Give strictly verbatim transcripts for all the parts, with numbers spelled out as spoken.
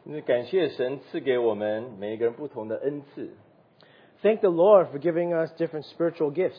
感谢神赐给我们每一个人不同的恩赐。 Thank the Lord for giving us different spiritual gifts.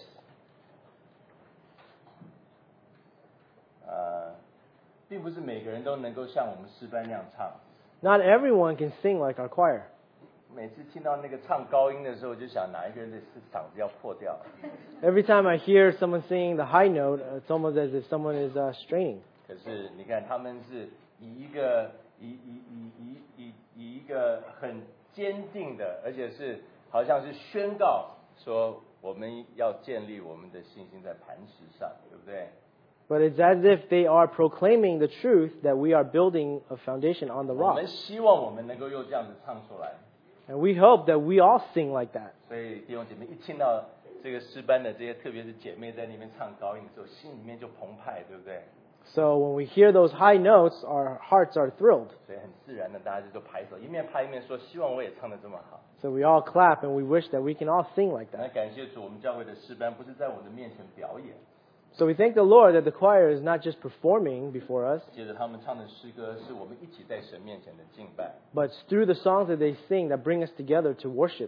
呃，并不是每个人都能够像我们诗班那样唱。 Not everyone can sing like our choir. 每次听到那个唱高音的时候，就想哪一个人的嗓子要破掉。 Every time I hear someone singing the high note, it's almost as if someone is uh, straining. 可是你看，他们是以一个以以以以以以一个很坚定的，而且是好像是宣告说，我们要建立我们的信心在磐石上，对不对？ But it's as if they are proclaiming the truth that we are building a foundation on the 我 rock. 们希望我们能够又这样子唱出来。 And we hope that we all sing like that. 所以弟兄姐妹一听到这个诗班的这些，特别是姐妹在那边唱高音的时候，心里面就澎湃，对不对？ So when we hear those high notes, our hearts are thrilled. 所以很自然的，大家就都拍手，一面拍一面说，希望我也唱得这么好。 So we all clap and we wish that we can all sing like 那 that. 感谢主，我们教会的诗班不是在我的面前表演， So we thank the Lord that the choir is not just performing before us, 接着他们唱的诗歌是我们一起在神面前的敬拜。 but it's through the songs that they sing that bring us together to worship.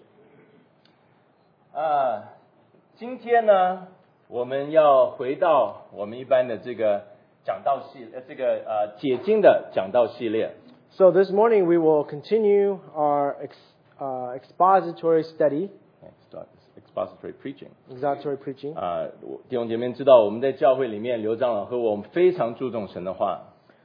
啊，今天呢，我们要回到我们一般的这个讲道系，呃，这个呃解经的讲道系列。 So this morning we will continue our ex, uh, expository study, Expository preaching. expository preaching. 啊，我弟兄姐妹知道，我们在教会里面，刘长老和我们非常注重神的话。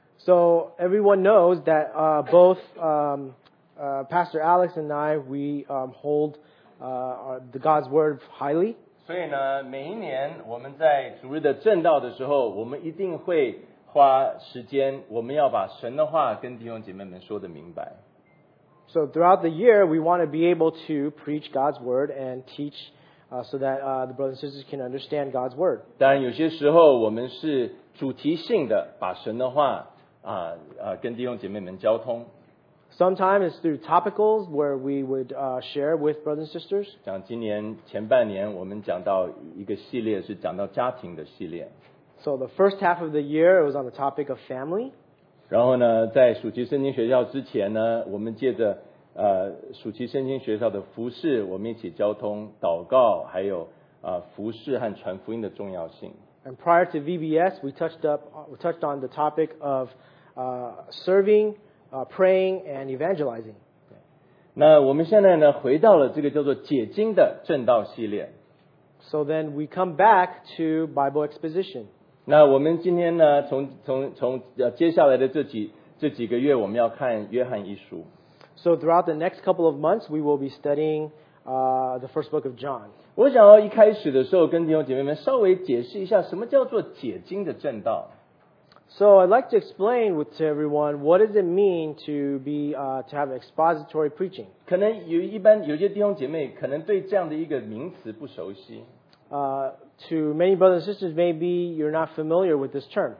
So everyone knows that uh, both um, uh, Pastor Alex and I, we um, hold uh, our, the God's Word highly. 所以呢，每一年我们在主日的正道的时候，我们一定会花时间，我们要把神的话跟弟兄姐妹们说的明白。 So throughout the year, we want to be able to preach God's Word and teach uh, so that uh, the brothers and sisters can understand God's Word. 当然，有些时候我们是主题性的，把神的话啊啊跟弟兄姐妹们交通。 Sometimes it's through topicals where we would uh, share with brothers and sisters. 像今年前半年，我们讲到一个系列是讲到家庭的系列。 So the first half of the year, it was on the topic of family. 然后呢，在暑期圣经学校之前呢，我们借着呃暑期圣经学校的服事，我们一起交通祷告，还有啊、呃、服事和传福音的重要性。 And prior to V B S, we touched up, we touched on the topic of uh, serving, uh, praying, and evangelizing. 那我们现在呢，回到了这个叫做解经的正道系列。 So then we come back to Bible exposition. 那我们今天呢，从从从呃接下来的这几这几个月，我们要看约翰一书。 So throughout the next couple of months, we will be studying uh, the first book of John. 我想要一开始的时候跟弟兄姐妹们稍微解释一下，什么叫做解经的正道。 So I'd like to explain with to everyone what does it mean to be uh, to have expository preaching. 可能有一般有些弟兄姐妹可能对这样的一个名词不熟悉。 Uh, to many brothers and sisters, maybe you're not familiar with this term.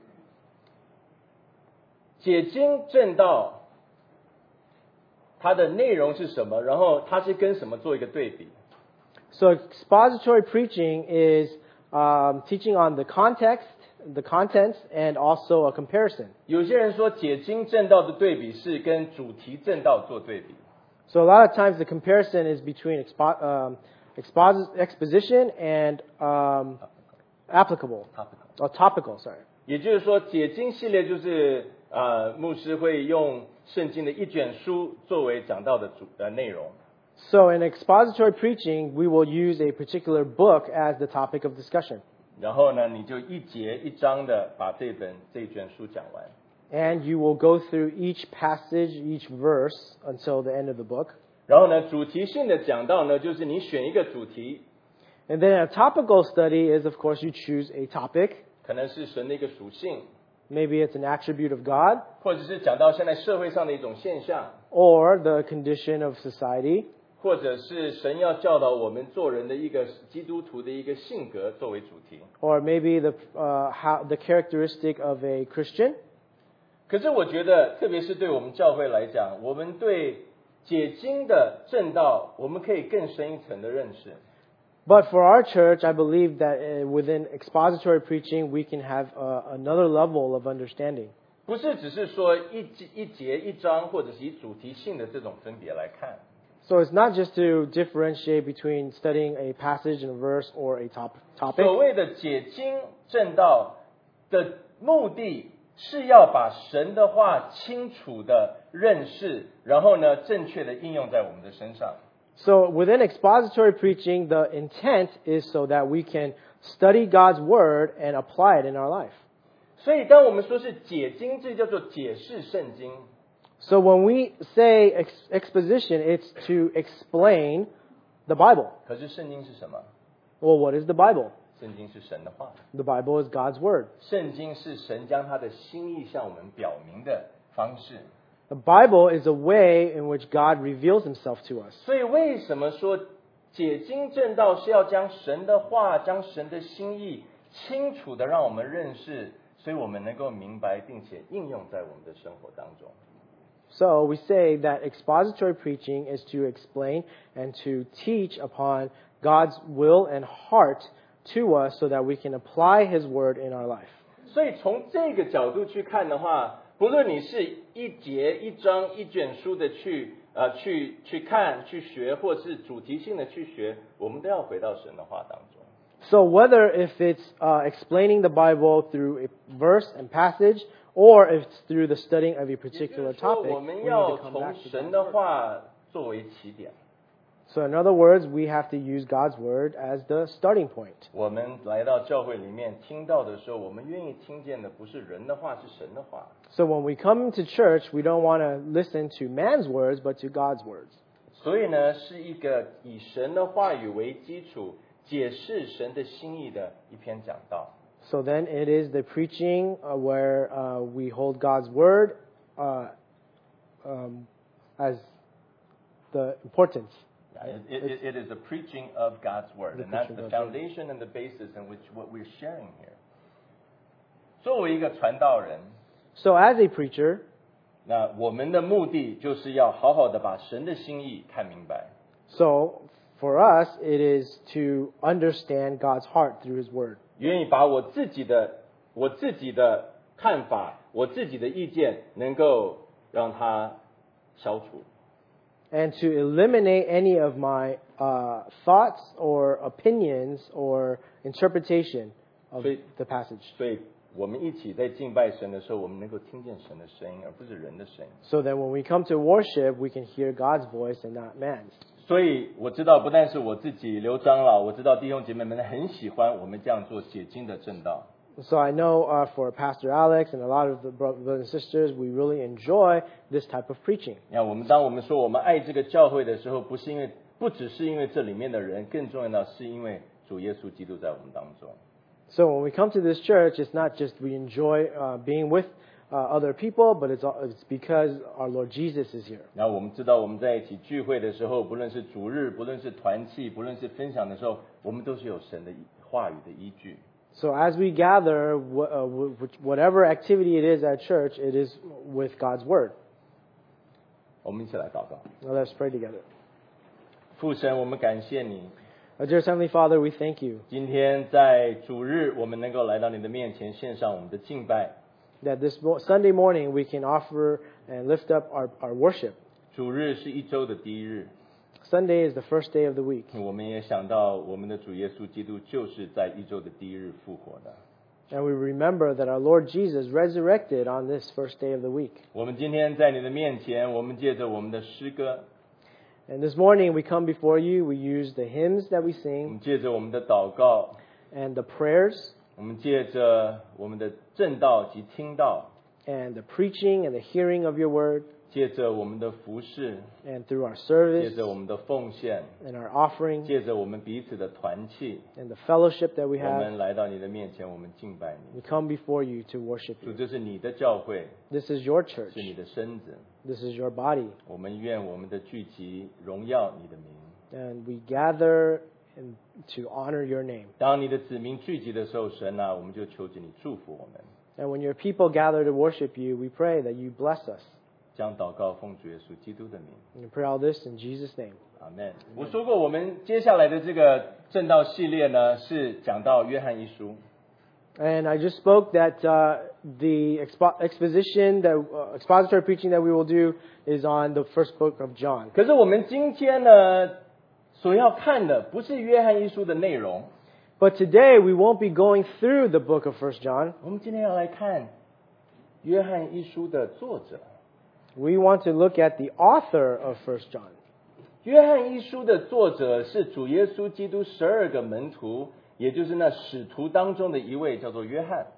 解经正道，它的内容是什么？然后它是跟什么做一个对比？ So expository preaching is um, teaching on the context, the contents, and also a comparison. 有些人说解经正道的对比是跟主题正道做对比。 So a lot of times the comparison is between expo- um, expos- exposition and um, applicable, or topical, sorry. 也就是说，解经系列就是呃，牧师会用圣经的一卷书作为讲道的主呃内容。 So in expository preaching, we will use a particular book as the topic of discussion. 然后呢，你就一节一章的把这本这一卷书讲完。 And you will go through each passage, each verse until the end of the book. 然后呢，主题性的讲道呢，就是你选一个主题， And then a topical study is, of course, you choose a topic. 可能是神的一个属性， Maybe it's an attribute of God 或者是讲到现在社会上的一种现象， or the condition of society, 或者是神要教导我们做人的一个基督徒的一个性格作为主题。 or maybe the, uh, how, the characteristic of a Christian. 可是我觉得，特别是对我们教会来讲，我们对解经的正道，我们可以更深一层的认识。 But for our church, I believe that uh, within expository preaching, we can have uh, another level of understanding. 不是只是说一节一节一章，或者是以主题性的这种分别来看。 So it's not just to differentiate between studying a passage and a verse or a top, 所 topic. 谓的解经正道的目的是要把神的话清楚的认识，然后呢，正确的应用在我们的身上。 So within expository preaching, the intent is so that we can study God's word and apply it in our life. 所以当我们说是解经，这叫做解释圣经。 So when we say ex- exposition, it's to explain the Bible. 可是圣经是什么？ Well, what is the Bible? 圣经是神的话。 The Bible is God's word. 圣经是神将他的心意向我们表明的方式。 The Bible is a way in which God reveals himself to us. 所以为什么说解经正道是要将神的话、将神的心意清楚的让我们认识，所以我们能够明白并且应用在我们的生活当中。 So we say that expository preaching is to explain and to teach upon God's will and heart to us so that we can apply his word in our life. 所以从这个角度去看的话，不论你是一节一章一卷书的去呃去去看去学，或是主题性的去学，我们都要回到神的话当中。 So whether if it's uh, explaining the Bible through a verse and passage, or if it's through the studying of a 也 particular 就是说， topic, 我 we 们 need 要 to come 从 back to 神 God's 的 word. 话作为起点。 So in other words, we have to use God's word as the starting point. 我们来到教会里面听到的时候，我们愿意听见的不是人的话，是神的话。 So when we come to church, we don't want to listen to man's words, but to God's words. 所以呢，是一个以神的话语为基础，解释神的心意的一篇讲道。 So then it is the preaching uh, where uh, we hold God's word uh, um, as the importance. It, it, it is the preaching of God's word, The and that's preaching the of God's word. foundation and the basis in which what we're sharing here. 作为一个传道人， So as a preacher, 那我们的目的就是要好好的把神的心意看明白。 so for us, it is to understand God's heart through His word. 愿意把我自己的我自己的看法、我自己的意见，能够让它消除。 And to eliminate any of my uh, thoughts or opinions or interpretation of 所以- the passage. 所以我们一起在敬拜神的时候，我们能够听见神的声音，而不是人的声音。 So that when we come to worship, we can hear God's voice and not man's. 所以我知道，不但是我自己刘长老，我知道弟兄姐妹们很喜欢我们这样做解经的正道。 So I know uh, for Pastor Alex and a lot of the bro- brothers and sisters, we really enjoy this type of preaching. 你看，我们当我们说我们爱这个教会的时候，不是因为，不只是因为这里面的人，更重要的是因为主耶稣基督在我们当中。 So when we come to this church, it's not just we enjoy uh, being with uh, other people, but it's, all- it's because our Lord Jesus is here. 然后我们知道我们在一起聚会的时候，不论是主日，不论是团契，不论是分享的时候，我们都是有神的话语的依据。 So as we gather, wh- uh, wh- whatever activity it is at church, it is with God's word. 我们一起来祷告。 Now let's pray together. 父神，我们感谢你， Our dear Heavenly Father, we thank you 今天在主日，我们能够来到你的面前，献上我们的敬拜。 that this mo- Sunday morning we can offer and lift up our, our worship. 主日是一周的第一日， Sunday is the first day of the week. 我们也想到我们的主耶稣基督就是在一周的第一日复活的。 And we remember that our Lord Jesus resurrected on this first day of the week. 我们今天在你的面前，我们借着我们的诗歌， And this morning we come before you, we use the hymns that we 我 sing 们借着我们的祷告， and the prayers 我们借着我们的正道及听道， and the preaching and the hearing of your word 借着我们的服饰， and through our 借 service 着我们的奉献， and our offering 借着我们彼此的团契， and the fellowship that we 我 have. 们来到你的面前，我们敬拜你。 We come before you to worship 主， you. 这是你的教会， This is your church. 是你的身子， This is your body. 我们愿我们的聚集荣耀你的名。 And we gather in, to honor your name. 当你的子民聚集的时候，神啊，我们就求着你祝福我们。 And when your people gather to worship you, we pray that you bless us. 将祷告奉主耶稣基督的名， And we pray all this in Jesus' name. 阿门。我说过，我们接下来的这个正道系列呢，是讲到约翰一书。 And I just spoke that uh, the expo- exposition that uh, expository preaching that we will do is on the first book of John. 可是我们今天呢，所要看的不是约翰一书的内容， But today we won't be going through the book of First John. 我们今天要来看约翰一书的作者。 We want to look at the author of First John. 约翰一书的作者是主耶稣基督十二个门徒，也就是那使徒当中的一位，叫做约翰。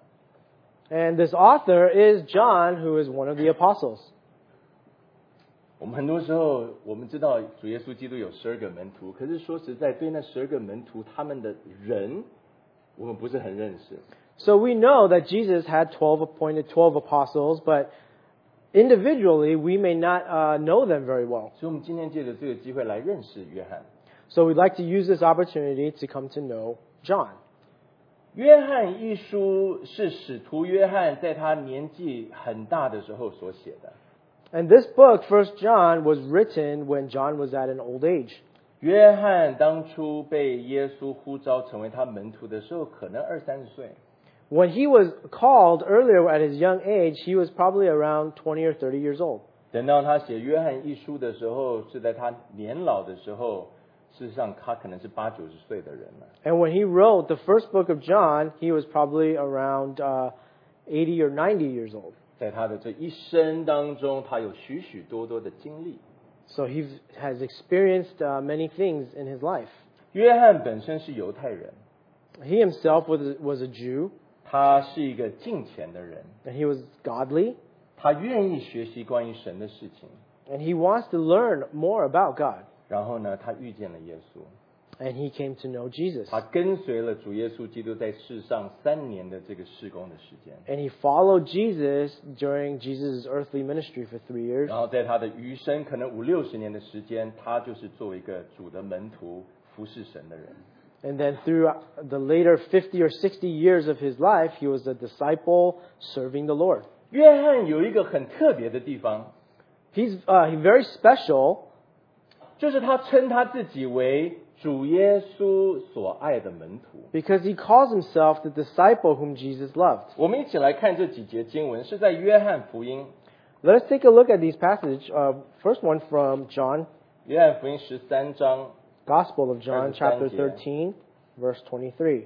And this author is John, who is one of the apostles. 我们很多时候我们知道主耶稣基督有十二个门徒，可是说实在，对那十二个门徒他们的人，我们不是很认识。 So we know that Jesus had twelve appointed twelve apostles, but individually we may not uh, know them very well. 所以我们今天借着这个机会来认识约翰。 So we'd like to use this opportunity to come to know John. 约翰一书是使徒约翰在他年纪很大的时候所写的。 And this book, First John, was written when John was at an old age. 约翰当初被耶稣呼召成为他门徒的时候，可能二三十岁。 When he was called earlier at his young age, he was probably around twenty or thirty years old. 等到他写约翰一书的时候，是在他年老的时候，事实上他可能是八九十岁的人了。 And when he wrote the first book of John, he was probably around uh, eighty or ninety years old. 在他的这一生当中，他有许许多多的经历。 So he has experienced uh, many things in his life. 约翰本身是犹太人， He himself was a, was a Jew, 他是一个敬虔的人， and he was godly, 他愿意学习关于神的事情。 and he wants to learn more about God. 然后呢，他遇见了耶稣， And he came to know Jesus. 他跟随了主耶稣基督在世上三年的这个事工的时间。 And he followed Jesus during Jesus' earthly ministry for three years. 然后在他的余生，可能五六十年的时间，他就是作为一个主的门徒服侍神的人。 And then through the later fifty or sixty years of his life, he was a disciple serving the Lord. 约翰有一个很特别的地方， He's uh, he's very special 就是他称他自己为主耶稣所爱的门徒。 because he calls himself the disciple whom Jesus loved. 我们一起来看这几节经文，是在约翰福音， Let us take a look at these passages. Uh, first one from John, 约翰福音十三章 Gospel of John, 二十三 chapter 节。 thirteen, verse twenty-three.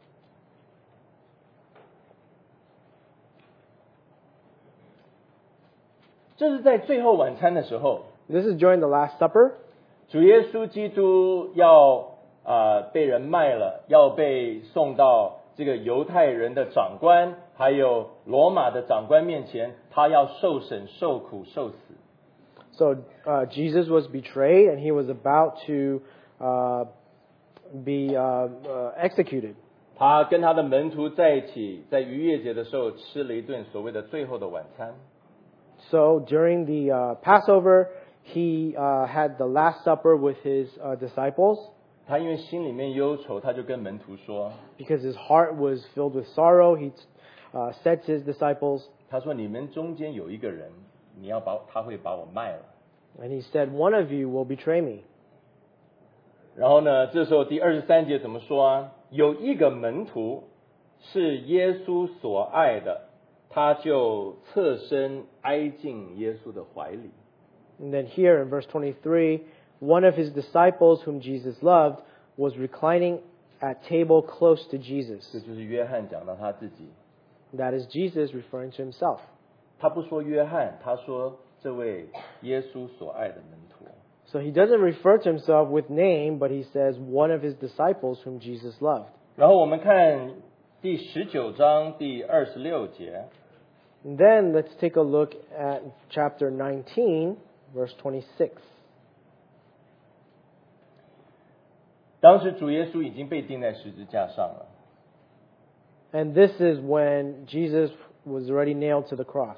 这是在最后晚餐的时候， This is during the Last Supper. 主耶稣基督要啊、呃被人卖了，要被送到这个犹太人的长官，还有罗马的长官面前，他要受审、受苦、受死。 So uh, Jesus was betrayed, and he was about to uh, be uh, uh, executed. 他跟他的门徒在一起，在逾越节的时候吃了一顿所谓的最后的晚餐。 So during the uh, Passover, he uh, had the Last Supper with his uh, disciples 他因为心里面忧愁，他就跟门徒说 because his heart was filled with sorrow. He uh, said to his disciples,：“ 他说你们中间有一个人，你要把他会把我卖了。” and he said, "One of you will betray me." 然后呢，这时候第二十三节怎么说啊？有一个门徒是耶稣所爱的，他就侧身挨进耶稣的怀里。 And then here in verse twenty-three, one of his disciples whom Jesus loved was reclining at table close to Jesus. 这就是约翰讲到他自己， That is Jesus referring to himself. 他不说约翰，他说这位耶稣所爱的门徒。 So he doesn't refer to himself with name, but he says one of his disciples whom Jesus loved. 然后我们看第十九章第二十六节， And then let's take a look at chapter nineteen, verse twenty-six. 当时主耶稣已经被钉在十字架上了。 And this is when Jesus was already nailed to the cross.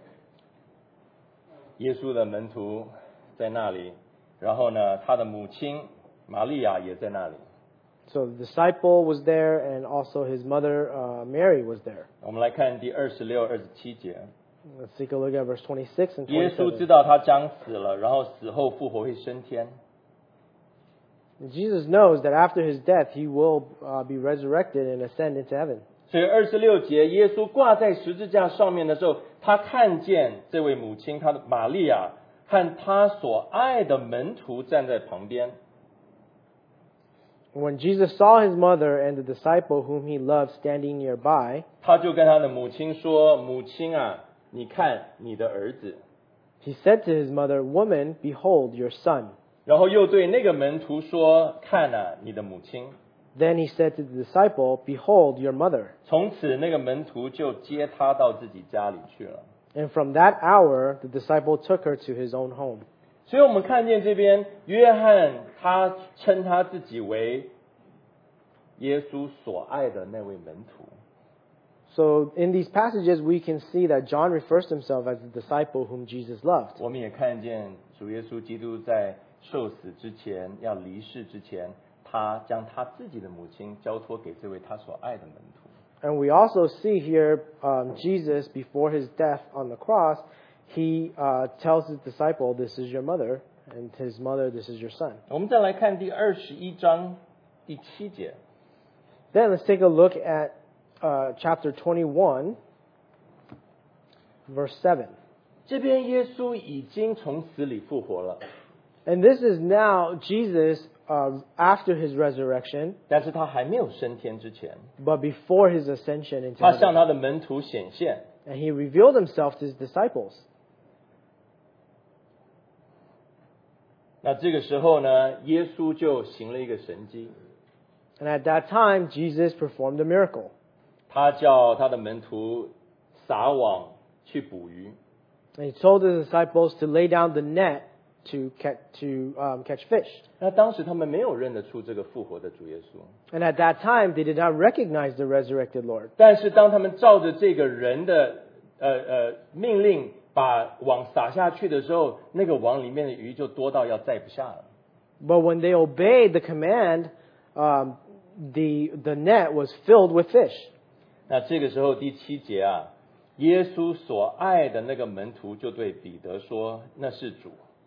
耶稣的门徒在那里，然后呢，他的母亲玛利亚也在那里。 So the disciple was there, and also his mother uh, Mary was there. 我们来看第二十六、二十七节。 Let's take a look at verse twenty-six and 耶稣知 twenty-seven. 道他将死了，然后死后复活会升天。 Jesus knows that after his death, he will uh, be resurrected and ascend into heaven. 所以二十六节，耶稣挂在十字架上面的时候，他看见这位母亲，他的玛利亚和他所爱的门徒站在旁边。 When Jesus saw his mother and the disciple whom he loved standing nearby, 他就跟他的母亲说：“母亲啊，你看你的儿子。” he said to his mother, "Woman, behold your son." 然后又对那个门徒说：“看啊，你的母亲。” Then he said to the disciple, "Behold your mother." 从此那个门徒就接他到自己家里去了。 And from that hour, the disciple took her to his own home. 所以我们看见这边，约翰他称他自己为耶稣所爱的那位门徒。 So in these passages, we can see that John refers to himself as the disciple whom Jesus loved. 我们也看见主耶稣基督在受死之前，要离世之前，他将他自己的母亲交托给这位他所爱的门徒。 And we also see here um, Jesus, before his death on the cross, he uh, tells his disciple, "This is your mother," and his mother, "This is your son." 我们再来看第二十一章第七节。 Then let's take a look at uh, chapter twenty-one, verse seven. 这边耶稣已经从死里复活了， And this is now Jesus uh, after his resurrection, 但是他还没有升天之前， but before his ascension into 他向 heaven. 他的门徒显现。 And he revealed himself to his disciples. 那这个时候呢，耶稣就行了一个神迹， And at that time, Jesus performed a miracle. 他叫他的门徒撒网去捕鱼。 And he told his disciples to lay down the net to catch, to, um, catch fish. 那当时他们没有认得出这个复活的主耶稣， And at that time, they did not recognize the resurrected Lord. 但是当他们照着这个人的呃呃命令把网撒下去的时候，那个网里面的鱼就多到要载不下了。 But when they obeyed the command, um, the, the net was filled with fish. 那这个时候第七节啊，耶稣所爱的那个门徒就对彼得说：“那是主。”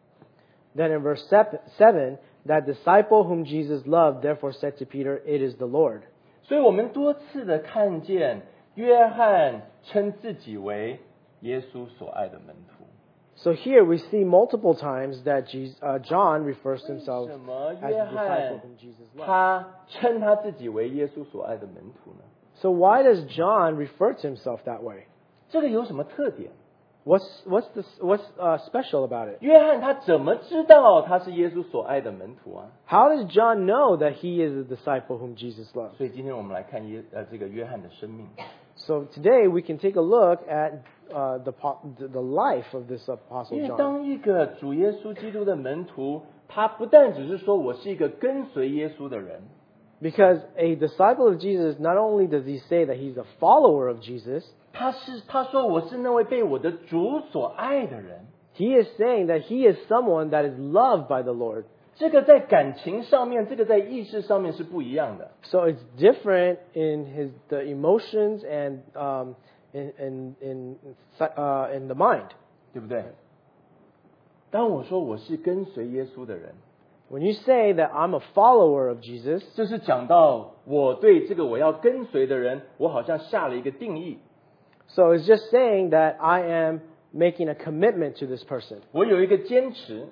Then in verse seven, that disciple whom Jesus loved therefore said to Peter, "It is the Lord." 所以我们多次的看见约翰称自己为耶稣所爱的门徒。 So here we see multiple times that Jesus, uh, John refers to 为 himself 什么 as 约 the disciple 翰 whom Jesus loved. 他称他自己为耶稣所爱的门徒呢？ So why does John refer to himself that way? 这个有什么特点？ What's what's the, what's uh, special about it? 约翰他怎么知道他是耶稣所爱的门徒啊？ How does John know that he is the disciple whom Jesus loved? 所以今天我们来看耶呃这个约翰的生命。 So today we can take a look at uh, the, po- the the life of this apostle 因为 John. 当一个主耶稣基督的门徒，他不但只是说我是一个跟随耶稣的人， Because a disciple of Jesus, not only does he say that he's a follower of Jesus, 他是他说我是那位被我的主所爱的人。 he is saying that he is someone that is loved by the Lord. 这个在感情上面，这个在意识上面是不一样的。 So it's different in his the emotions and um, in in in uh, in the mind. 对不对？当我说我是跟随耶稣的人， When you say that I'm a follower of Jesus, 这是讲到我对这个我要跟随的人，我好像下了一个定义。 so it's just saying that I am making a commitment to this person. 我有一个坚持，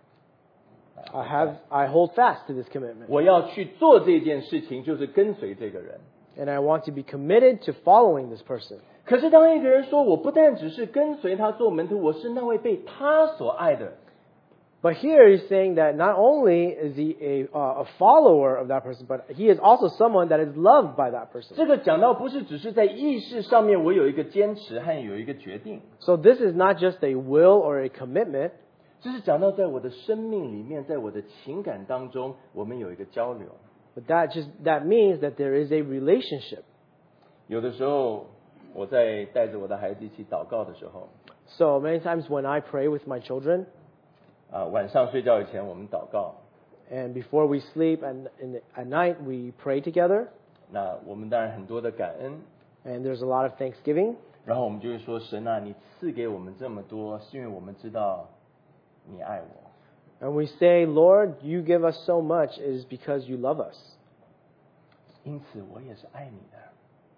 I have I hold fast to this commitment, 我要去做这件事情，就是跟随这个人。 and I want to be committed to following this person. 可是当一个人说我不但只是跟随他做门徒，我是那位被他所爱的， But here he's saying that not only is he a uh, a follower of that person, but he is also someone that is loved by that person. 这个讲到不是只是在意识上面我有一个坚持和有一个决定， So this is not just a will or a commitment. 这是讲到在我的生命里面，在我的情感当中，我们有一个交流。 But that just that means that there is a relationship. 有的时候我在带着我的孩子一起祷告的时候， So many times when I pray with my children, 啊，晚上睡觉以前我们祷告， and before we sleep and in the, at night we pray together, 那我们当然很多的感恩， and there's a lot of thanksgiving. 然后我们就会说：神啊，你赐给我们这么多，是因为我们知道你爱我。 And we say, Lord, you give us so much is because you love us. 因此我也是爱你的。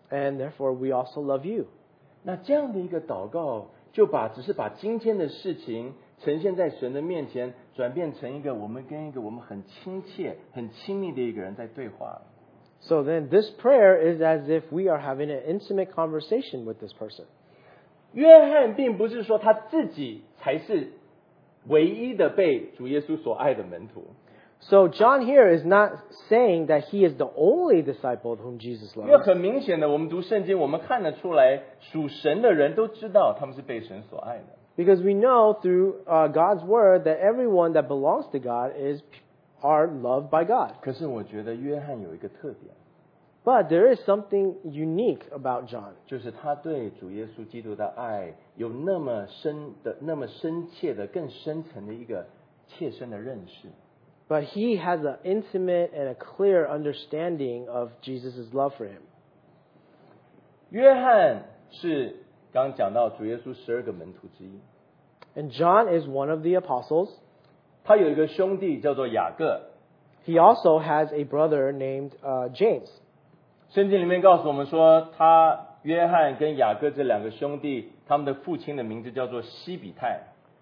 and therefore we also love you. 那这样的一个祷告，就把只是把今天的事情呈现在神的面前，转变成一个我们跟一个我们很亲切、很亲密的一个人在对话。 So then this prayer is as if we are having an intimate conversation with this person. 约翰并不是说他自己才是唯一的被主耶稣所爱的门徒。 So John here is not saying that he is the only disciple whom Jesus 因为 loves. 很明显的，我们读圣经，我们看得出来，属神的人都知道他们是被神所爱的。 Because we know through uh, God's word that everyone that belongs to God is are loved by God. 可是我觉得约翰有一个特点， But there is something unique about John. 就是他对主耶稣基督的爱有那么深的、那么深切的、更深层的一个切身的认识。 But he has an intimate and a clear understanding of Jesus' love for him. 约翰是刚讲到主耶稣十二个门徒之一， And John is one of the apostles. 他有一个兄弟叫做雅各。 He also has a brother named uh, James. 圣经里面告诉我们说，他约翰跟雅各这两个兄弟，他们的父亲的名字叫做西比泰。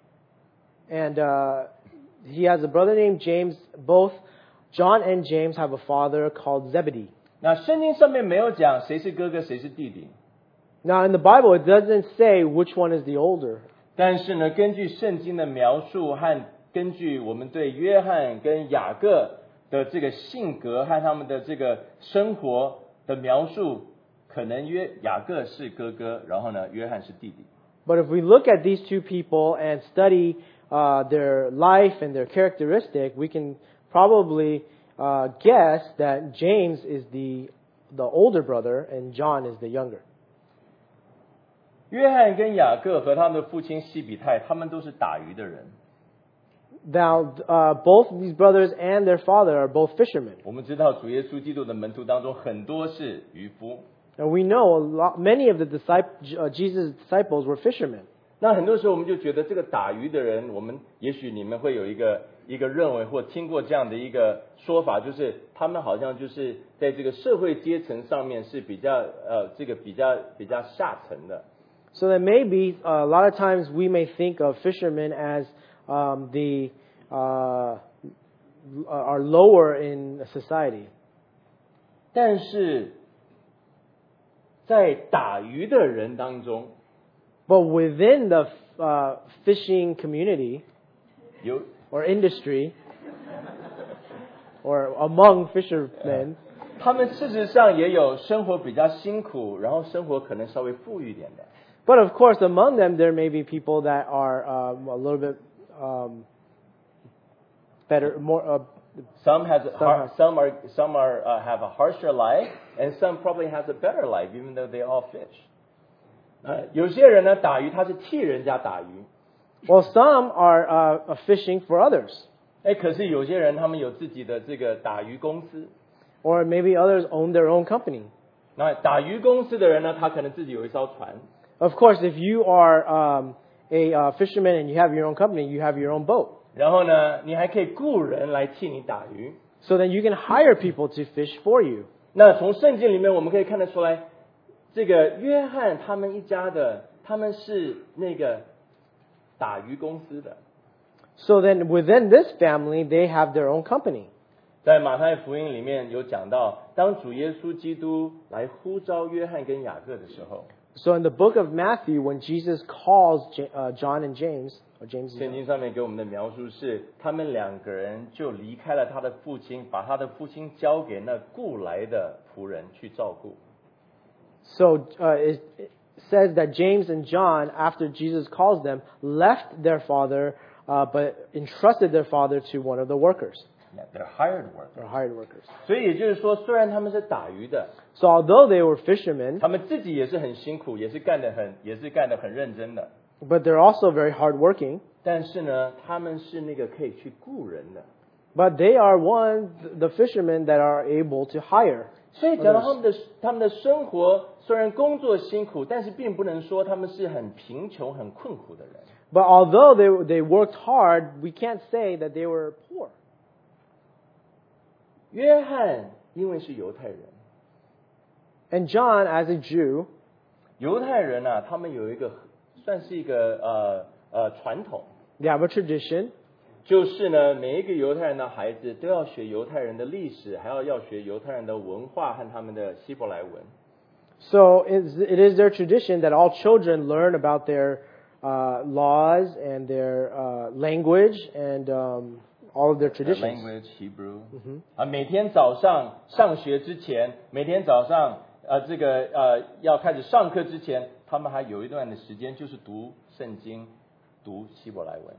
And uh, he has a brother named James. Both John and James have a father called Zebedee. 那圣经上面没有讲谁是哥哥谁是弟弟， Now in the Bible, it doesn't say which one is the older. 但是呢，根据圣经的描述和根据我们对约翰跟雅各的这个性格和他们的这个生活的描述，可能约雅各是哥哥，然后呢，约翰是弟弟。 But if we look at these two people and study uh, their life and their characteristic, we can probably uh, guess that James is the the older brother and John is the younger. 约翰跟雅各和他们的父亲西比泰，他们都是打鱼的人。 Now, uh, both these brothers and their father are both fishermen. 我们知道主耶稣基督的门徒当中，很多是渔夫。 And we know a lot, many of the disciples, uh, Jesus' disciples were fishermen. 那很多时候我们就觉得这个打鱼的人，我们也许你们会有一个一个认为或听过这样的一个说法，就是他们好像就是在这个社会阶层上面是比较呃这个比较比较下层的。 So that maybe uh, a lot of times we may think of fishermen as um, the uh, are lower in society. 但是在打鱼的人当中， But within the uh, fishing community 有 or industry, or among fishermen, 他们事实上也有生活比较辛苦，然后生活可能稍微富裕一点的。 but of course among them there may be people that are um, a little bit um, better, more. Uh, Some has Some har- have- some are some are uh, have a harsher life, and some probably has a better life, even though they all fish. 呃，有些人呢打鱼，他是替人家打鱼， well, some are uh, fishing for others, 哎，可是有些人他们有自己的这个打鱼公司。 or maybe others own their own company. 那打鱼公司的人呢，他可能自己有一艘船， Of course, if you are um, a uh, fisherman and you have your own company, you have your own boat. 然后呢，你还可以雇人来替你打鱼。 So then you can hire people to fish for you. 那从圣经里面我们可以看得出来，这个约翰他们一家的，他们是那个打鱼公司的。 So then within this family, they have their own company. 在马太福音里面有讲到，当主耶稣基督来呼召约翰跟雅各的时候， So in the book of Matthew, when Jesus calls J- uh, John and James, or James and 圣 John, 经上面给我们的描述是，他们两个人就离开了他的父亲，把他的父亲交给那雇来的仆人去照顾。 so uh, it, it says that James and John, after Jesus calls them, left their father, uh, but entrusted their father to one of the workers, Yeah, they're hired workers. or hired workers. 所以也就是说，虽然他们是打鱼的， So although they were fishermen, 他们自己也是很辛苦，也是干得很，也是干得很认真的。 but they're also very hardworking. 但是呢，他们是那个可以去雇人的。 But they are one, the fishermen that are able to hire. 所以讲到他们的他们的生活，虽然工作辛苦，但是并不能说他们是很贫穷、很困苦的人。 But although they, they worked hard, we can't say that they were poor. 约翰因为是犹太人， And John, as a Jew, 犹太人啊，他们有一个算是一个呃呃传统， they have a tradition 就是呢，每一个犹太人的孩子都要学犹太人的历史，还要要学犹太人的文化和他们的希伯来文。 So it's, it is their tradition that all children learn about their uh, laws and their uh, language and um, all of their The traditions. language Hebrew 啊，每天早上上学之前，每天早上呃这个呃要开始上课之前，他们还有一段的时间就是读圣经，读希伯来文。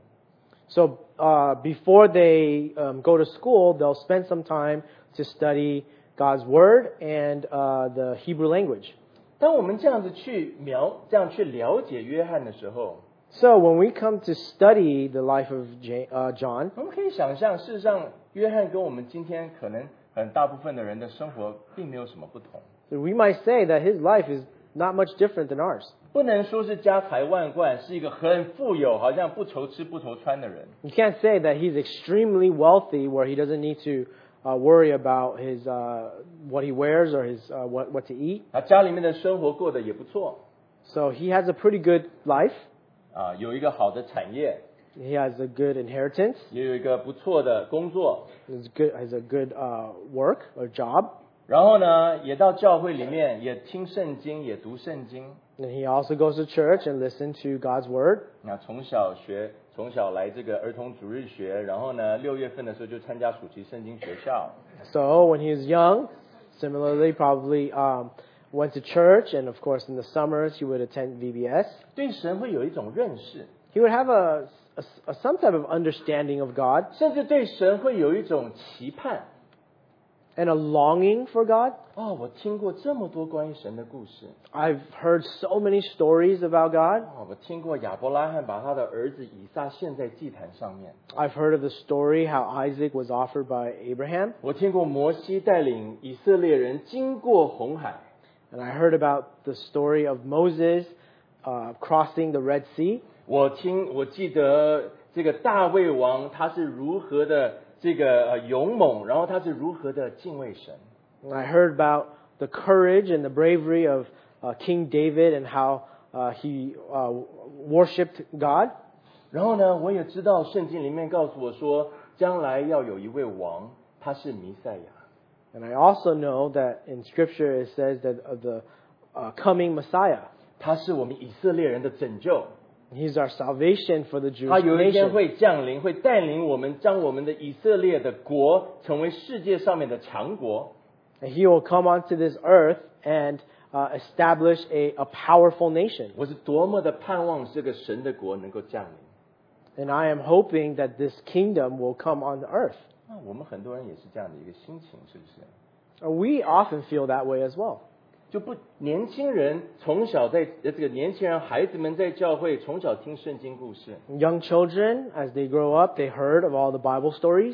So uh, before they um, go to school, they'll spend some time to study God's Word and uh, the Hebrew language. 当我们这样子去描，这样去了解约翰的时候， So when we come to study the life of J- uh, John, 我们可以想象，事实上约翰跟我们今天可能很大部分的人的生活并没有什么不同， we might say that his life is not much different than ours. 不能说是家财万贯，是一个很富有，好像不愁吃不愁穿的人。 You can't say that he's extremely wealthy where he doesn't need to uh, worry about his uh, what he wears or his uh, what what to eat. 他家里面的生活过得也不错， So he has a pretty good life. 啊，有一个好的产业， He has a good inheritance. 也有一个不错的工作， He's good has a good uh, work or job. 然后呢，也到教会里面也听圣经，也读圣经。 And he also goes to church and listen to God's word. 那从小学，从小来这个儿童主日学，然后呢，六月份的时候就参加暑期圣经学校。 So when he was young, similarly probably um, went to church, and of course in the summers he would attend V B S. 对神会有一种认识， He would have a, a, a some type of understanding of God 甚至对神会有一种期盼。 and a longing for God. 哦，我听过这么多关于神的故事。 I've heard so many stories about God. 哦，我听过亚伯拉罕把他的儿子以撒献在祭坛上面。 I've heard of the story how Isaac was offered by Abraham. 我听过摩西带领以色列人经过红海。 And I heard about the story of Moses uh, crossing the Red Sea. 我听，我记得这个大卫王他是如何的这个呃勇猛，然后他是如何的敬畏神。 And I heard about the courage and the bravery of uh, King David and how uh, he uh, worshipped God. 然后呢，我也知道圣经里面告诉我说，将来要有一位王，他是弥赛亚。 And I also know that in Scripture it says that of the uh, coming Messiah. 他是我们以色列人的拯救， He's our salvation for the 他 Jewish 有一天 nation. 会降临，会带领我们将我们的以色列的国成为世界上面的强国。 And he will come onto this earth and uh, establish a, a powerful nation. 我是多么的盼望这个神的国能够降临。 And I am hoping that this kingdom will come on the earth. 那我们很多人也是这样的一个心情，是不是？ And we often feel that way as well. 就不年轻人从小在呃这个年轻人孩子们在教会从小听圣经故事， Young children, as they grow up, they heard of all the Bible stories.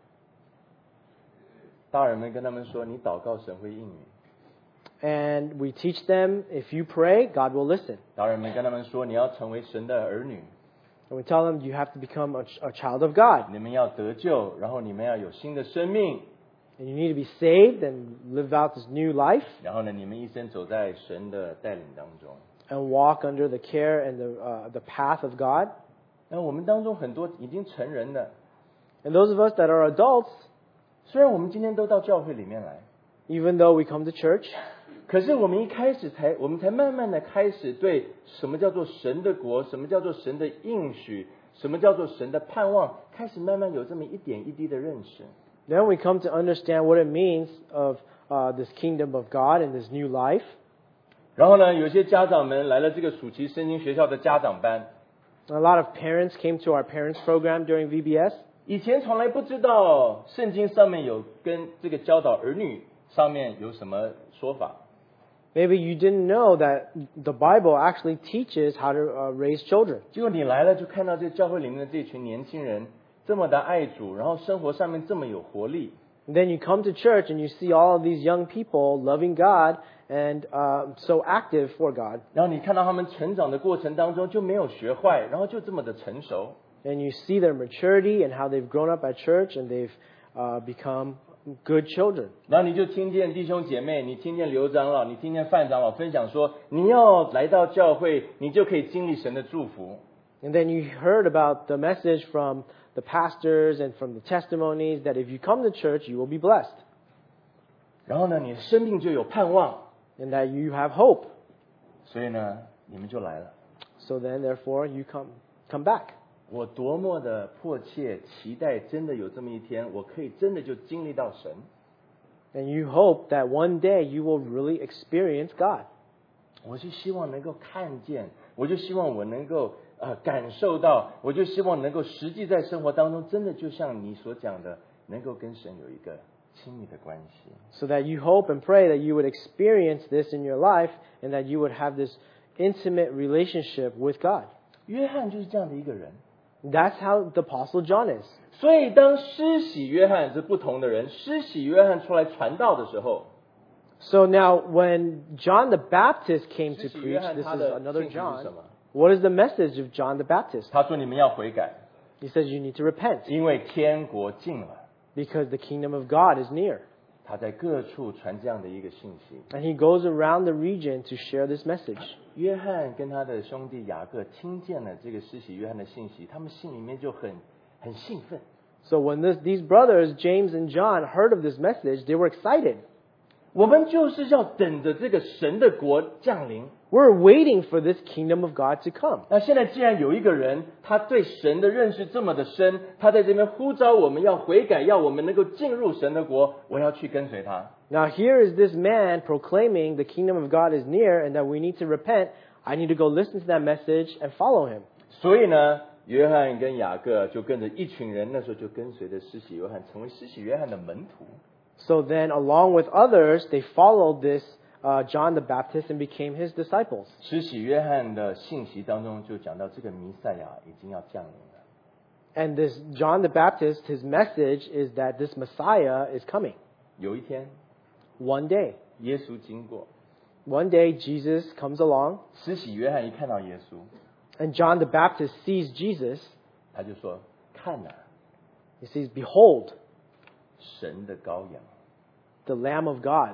大人们跟他们说，你祷告神会应允。 And we teach them, if you pray, God will listen. 大人们跟他们说，你要成为神的儿女， And we tell them, you have to become a, ch- a child of God. 你们要得救，然后你们要有新的生命， And you need to be saved and live out this new life 然后呢，你们一生走在神的带领当中。 and walk under the care and the, uh, the path of God. 那我们当中很多已经成人了， And those of us that are adults, 虽然我们今天都到教会里面来， even though we come to church, 可是我们一开始才，我们才慢慢的开始对什么叫做神的国，什么叫做神的应许，什么叫做神的盼望，开始慢慢有这么一点一滴的认识。 then we come to understand what it means of uh, this kingdom of God and this new life. 然后呢，有些家长们来了这个暑期圣经学校的家长班， A lot of parents came to our parents program during V B S. 以前从来不知道圣经上面有跟这个教导儿女上面有什么说法。 Maybe you didn't know that the Bible actually teaches how to uh, raise children. 结果你来了，就看到这教会里面的这群年轻人这么的爱主，然后生活上面这么有活力。 And then you come to church and you see all of these young people loving God and uh, so active for God. 然后你看到他们成长的过程当中就没有学坏，然后就这么的成熟。 And you see their maturity and how they've grown up at church and they've uh, become good children. 然后你就听见弟兄姐妹，你听见刘长老，你听见范长老分享说，你要来到教会，你就可以经历神的祝福。 And then you heard about the message from the pastors and from the testimonies that if you come to church, you will be blessed. 然后呢，你的生命就有盼望， And that you have hope. 所以呢，你们就来了。 So then, therefore, you come, come back. 我多么的迫切期待，真的有这么一天，我可以真的就经历到神。 And you hope that one day you will really experience God. 我就希望能够看见，我就希望我能够呃感受到，我就希望能够实际在生活当中，真的就像你所讲的，能够跟神有一个亲密的关系。 So that you hope and pray that you would experience this in your life and that you would have this intimate relationship with God. 约翰就是这样的一个人。 That's how the Apostle John is. 所以当施洗约翰是不同的人，施洗约翰出来传道的时候， So now, when John the Baptist came to 施洗约 preach, 翰 this 他 is 的 another 信息是 John. 什么？ What is the message of John the Baptist? 他说你们要悔改， He says you need to repent 因为天国近了。 because the kingdom of God is near. 他在各处传这样的一个信息。 And he goes around the region to share this message. 约翰跟他的兄弟雅各听见了这个施洗约翰的信息，他们心里面就很很兴奋。 So when this, these brothers, James and John, heard of this message, they were excited. 我们就是要等着这个神的国降临。 We're waiting for this kingdom of God to come. 那现在既然有一个人，他对神的认识这么的深，他在这边呼召我们要悔改，要我们能够进入神的国，我要去跟随他。 Now here is this man proclaiming the kingdom of God is near and that we need to repent. I need to go listen to that message and follow him. 所以呢，约翰跟雅各就跟着一群人，那时候就跟随着施洗约翰，成为施洗约翰的门徒。 So then, along with others, they followed this uh, John the Baptist and became his disciples. 施洗约翰的信息当中就讲到，这个弥赛亚已经要降临了。 And this John the Baptist, his message is that this Messiah is coming. 有一天， One day. 耶稣经过， One day, Jesus comes along, 施洗约翰一看到耶稣， and John the Baptist sees Jesus. 他就说：“看呐、 He says, Behold, 神的羔羊。” the Lamb of God.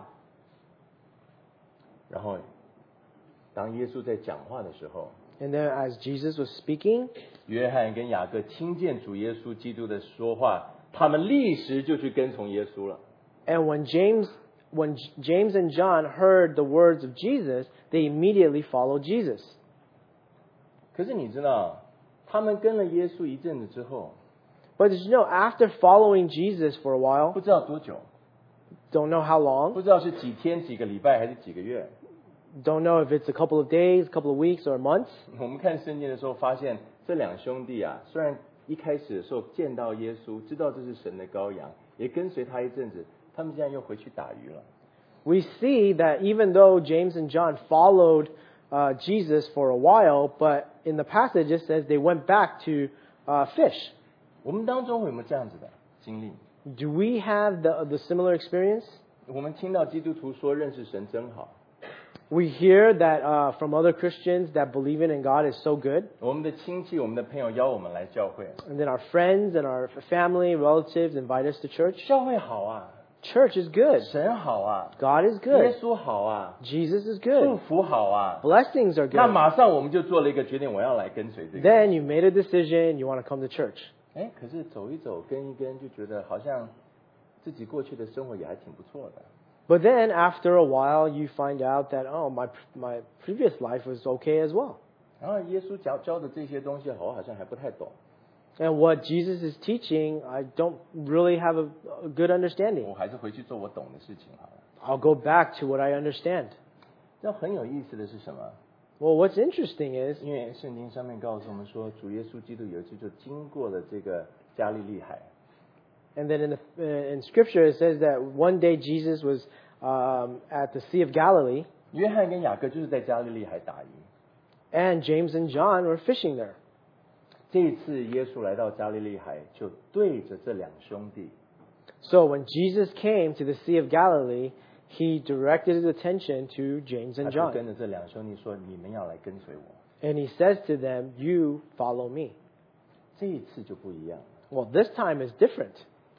然后，当耶稣在讲话的时候， And then as Jesus was speaking, 约翰跟雅各听见主耶稣基督的说话，他们立时就去跟从耶稣了。 and when James, when J- James and John heard the words of Jesus, they immediately followed Jesus. 可是你知道，他们跟了耶稣一阵子之后， But did you know, after following Jesus for a 不 while, 知道多久， don't know how long, 不知道是几天、几个礼拜还是几个月。 don't know if it's a couple of days, a couple of weeks, or months. 我们看圣经的时候，发现这两兄弟啊，虽然一开始的时候见到耶稣，知道这是神的羔羊，也跟随他一阵子，他们现在又回去打鱼了。 We see that even though James and John followed uh, Jesus for a while, but in the passage it says they went back to uh, fish. 我们当中有没有这样子的经历？ Do we have the, the similar experience? 我们听到基督徒说认识神真好， We hear that uh, from other Christians that believing in God is so good. 我们的亲戚、我们的朋友邀我们来教会， And then our friends and our family, relatives invite us to church. 教会好啊， Church is good. 神好啊， God is 耶 good. 稣好啊， Jesus is 祝 good. 福好啊。 Blessings are 那 good. 马上我们就做了一个决定，我要来跟随这个。 Then you made a decision, you want to come to church. 哎，可是走一走，跟一跟，就觉得好像自己过去的生活也还挺不错的。 But then after a while, you find out that, oh, my, my previous life was okay as well. 然后耶稣教教的这些东西，我好像还不太懂。 And what Jesus is teaching, I don't really have a, a good understanding. 我还是回去做我懂的事情好了。 I'll go back to what I understand. 这很有意思的是什么？ Well, what's interesting is, 因为圣经上面告诉我们说，主耶稣基督有一次就经过了这个加利利海。 and then in, the, uh, in Scripture it says that one day Jesus was um, at the Sea of Galilee, 约翰跟雅各就是在加利利海打鱼。 and James and John were fishing there. 这一次耶稣来到加利利海，就对着这两兄弟， So when Jesus came to the Sea of Galilee, he directed his attention to James 他 and 就 John. 跟着这两兄弟说：“你们要来跟随我。 And he says to them, you follow me. ” 这一次就不一样了。 Well, this time is different.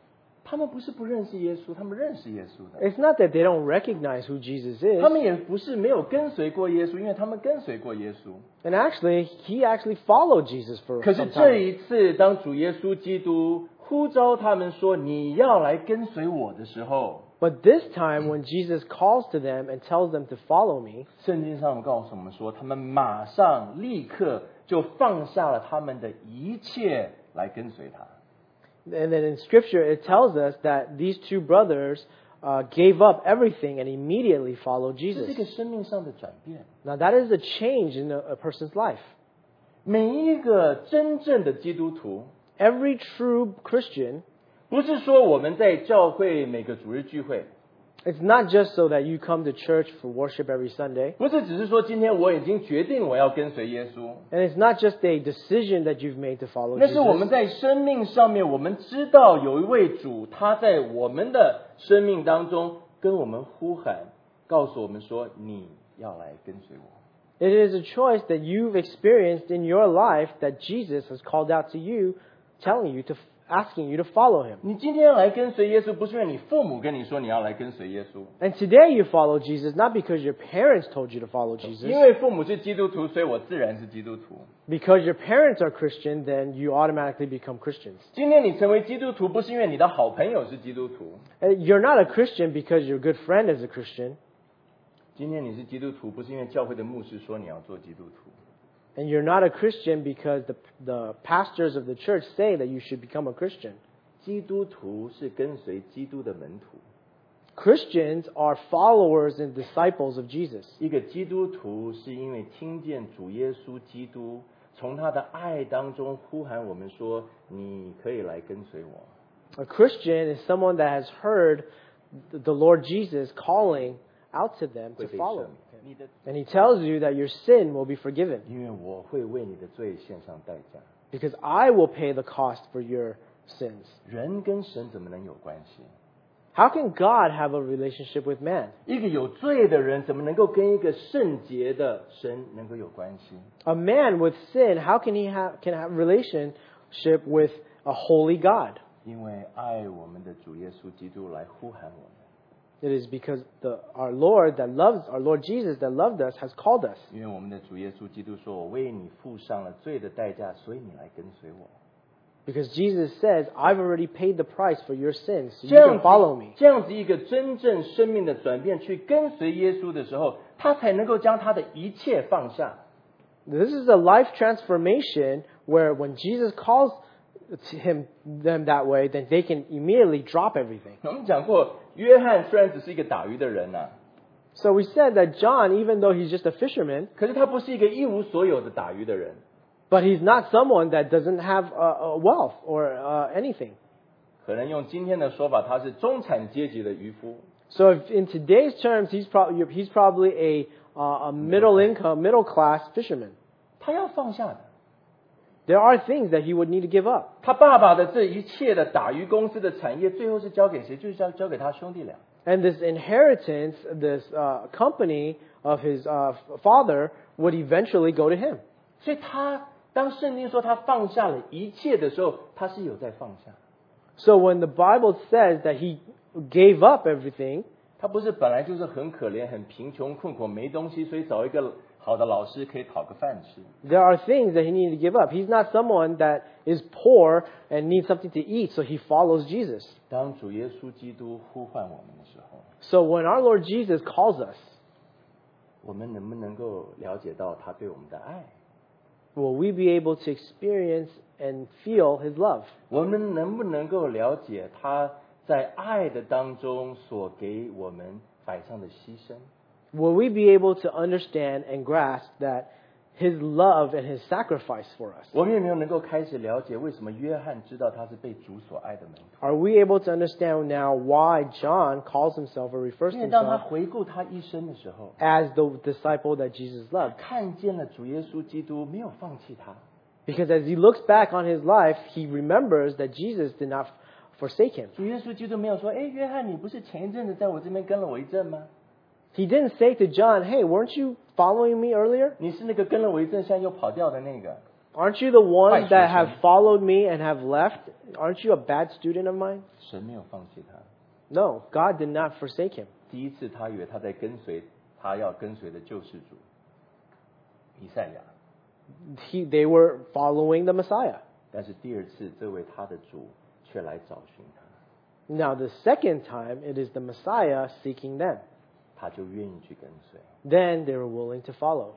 他们不是不认识耶稣，他们认识耶稣的。 It's not that they don't recognize who Jesus 他 is. 们也不是没有跟随过耶稣，因为他们跟随过耶稣。 And actually, he actually followed Jesus for 可是 some 这 time. 一次，当主耶稣基督呼召他们说你要来跟随我的时候， But this time, when Jesus calls to them and tells them to follow me, 圣经上告诉我们说，他们马上立刻就放下了他们的一切来跟随他。 and then in Scripture it tells us that these two brothers uh, gave up everything and immediately followed 这是 Jesus. 一个生命上的转变。 Now that is a change in a, a person's life. 每一个真正的基督徒， Every true Christian, 不是说我们在教会每个主日聚会， it's not just so that you come to church for worship every Sunday. 不是只是说今天我已经决定我要跟随耶稣， And it's not just a decision that you've made to follow 那是我们 Jesus. 在生命上面，我们知道有一位主，他在我们的生命当中跟我们呼喊，告诉我们说你要来跟随我。 It is a choice that you've experienced in your life that Jesus has called out to you, telling you to, asking you to follow him. 你今天要来跟随耶稣，不是因为你父母跟你说你要来跟随耶稣， And today you follow Jesus not because your parents told you to follow Jesus. 因为父母是基督徒，所以我自然是基督徒。 Because your parents are Christian, then you automatically become Christians. 今天你成为基督徒，不是因为你的好朋友是基督徒， Uh, You're not a Christian because your good friend is a Christian. 今天你是基督徒，不是因为教会的牧师说你要做基督徒。 And you're not a Christian because the, the pastors of the church say that you should become a Christian. 基督徒是跟随基督的门徒。 Christians are followers and disciples of Jesus. 一个基督徒是因为听见主耶稣基督从他的爱当中呼喊我们说：“你可以来跟随我。” A Christian is someone that has heard the Lord Jesus calling out to them 会 to 被赦 follow 免 him. 你的， And he tells you that your sin will be forgiven 因为我会为你的罪献上代价。 because I will pay the cost for your sins. 人跟神怎么能有关系？ How can God have a relationship with man? 一个有罪的人怎么能够跟一个圣洁的神能够有关系？ A man with sin, how can he have can have relationship with a holy God? 因为爱我们的主耶稣基督来呼喊我们。 It is because the our Lord that loves our Lord Jesus that loved us has called us. 因为我们的主耶稣基督说：“我为你付上了罪的代价，所以你来跟随我。” Because Jesus says, I've already paid the price for your sins, so 这 you 样 can 子 follow me. 这样子一个真正生命的转变，去跟随耶稣的时候，他才能够将他的一切放下。 This is a life transformation where when Jesus calls to him them that way, then they can immediately drop everything. 我们讲过，约翰虽然只是一个打鱼的人呐、啊， So we said that John, even though he's just a fisherman, 可是他不是一个一无所有的打鱼的人。 but he's not someone that doesn't have uh, uh, wealth or uh, anything. 可能用今天的说法，他是中产阶级的渔夫。 So if in today's terms, he's probably he's probably a uh, a middle income, middle class fisherman. 他要放下的。 There are things that he would need to give up. 他爸爸的这一切的打鱼公司的产业，最后是交给谁？就是交交给他兄弟俩。 And this inheritance, this uh, company of his uh, father would eventually go to him. 所以他当圣经说他放下了一切的时候，他是有在放下。 So when the Bible says that he gave up everything, 他不是本来就是很可怜、很贫穷困苦、没东西，所以找一个好的老师可以讨个饭吃。 there are things that he needed to give up. He's not someone that is poor and needs something to eat, so he follows Jesus. 当主耶稣基督呼唤我们的时候， So when our Lord Jesus calls us, 我们能不能够了解到他对我们的爱？ will we be able to experience and feel his love? 我们能不能够了解他在爱的当中所给我们摆上的牺牲？ Will we be able to understand and grasp that his love and his sacrifice for us? 我们有没有能够开始了解为什么约翰知道他是被主所爱的门徒？ Are we able to understand now why John calls himself or refers 因 to 为当他 himself 回顾他一生的时候， as the disciple that Jesus loved? 看见了主耶稣基督没有放弃他， Because as he looks back on his life, he remembers that Jesus did not forsake him. 主耶稣基督没有说：“哎，约翰，你不是前一阵子在我这边跟了我一阵吗？ He didn't say to John, hey, weren't you following me earlier? 你是那个跟了我一阵，现在又跑掉的那个。” Aren't you the ones 坏学 that 生 have followed me and have left? Aren't you a bad student of mine? 神没有放弃他。 No, God did not forsake him. 第一次他以为他在跟随他要跟随的救世主以赛亚， He, they were following the Messiah. 但是第二次这位他的主却来找寻他， Now, the second time, it is the Messiah seeking them. 他就愿意去跟随。 Then they were willing to follow.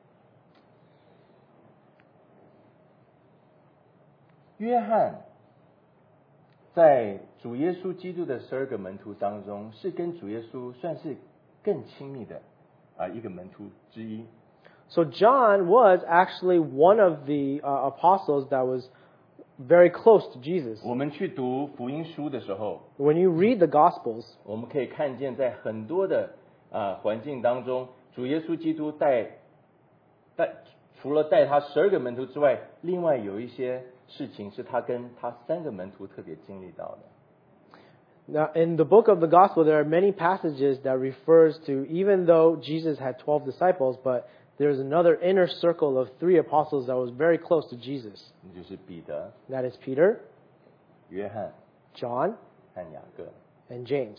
约翰在主耶稣基督的十二个门徒当中，是跟主耶稣算是更亲密的啊一个门徒之一。 So John was actually one of the uh, apostles that was very close to Jesus. 我们去读福音书的时候， When you read the Gospels, 我们可以看见在很多的啊环境当中，主耶稣基督带带除了带他十二个门徒之外，另外有一些事情是他跟他三个门徒特别经历到的。 now in the book of the Gospel, there are many passages that refers to, even though Jesus had twelve disciples, but there's another inner circle of three apostles that was very close to Jesus. 那就是彼得、 That is Peter, 约翰 John, 和雅各。 and James.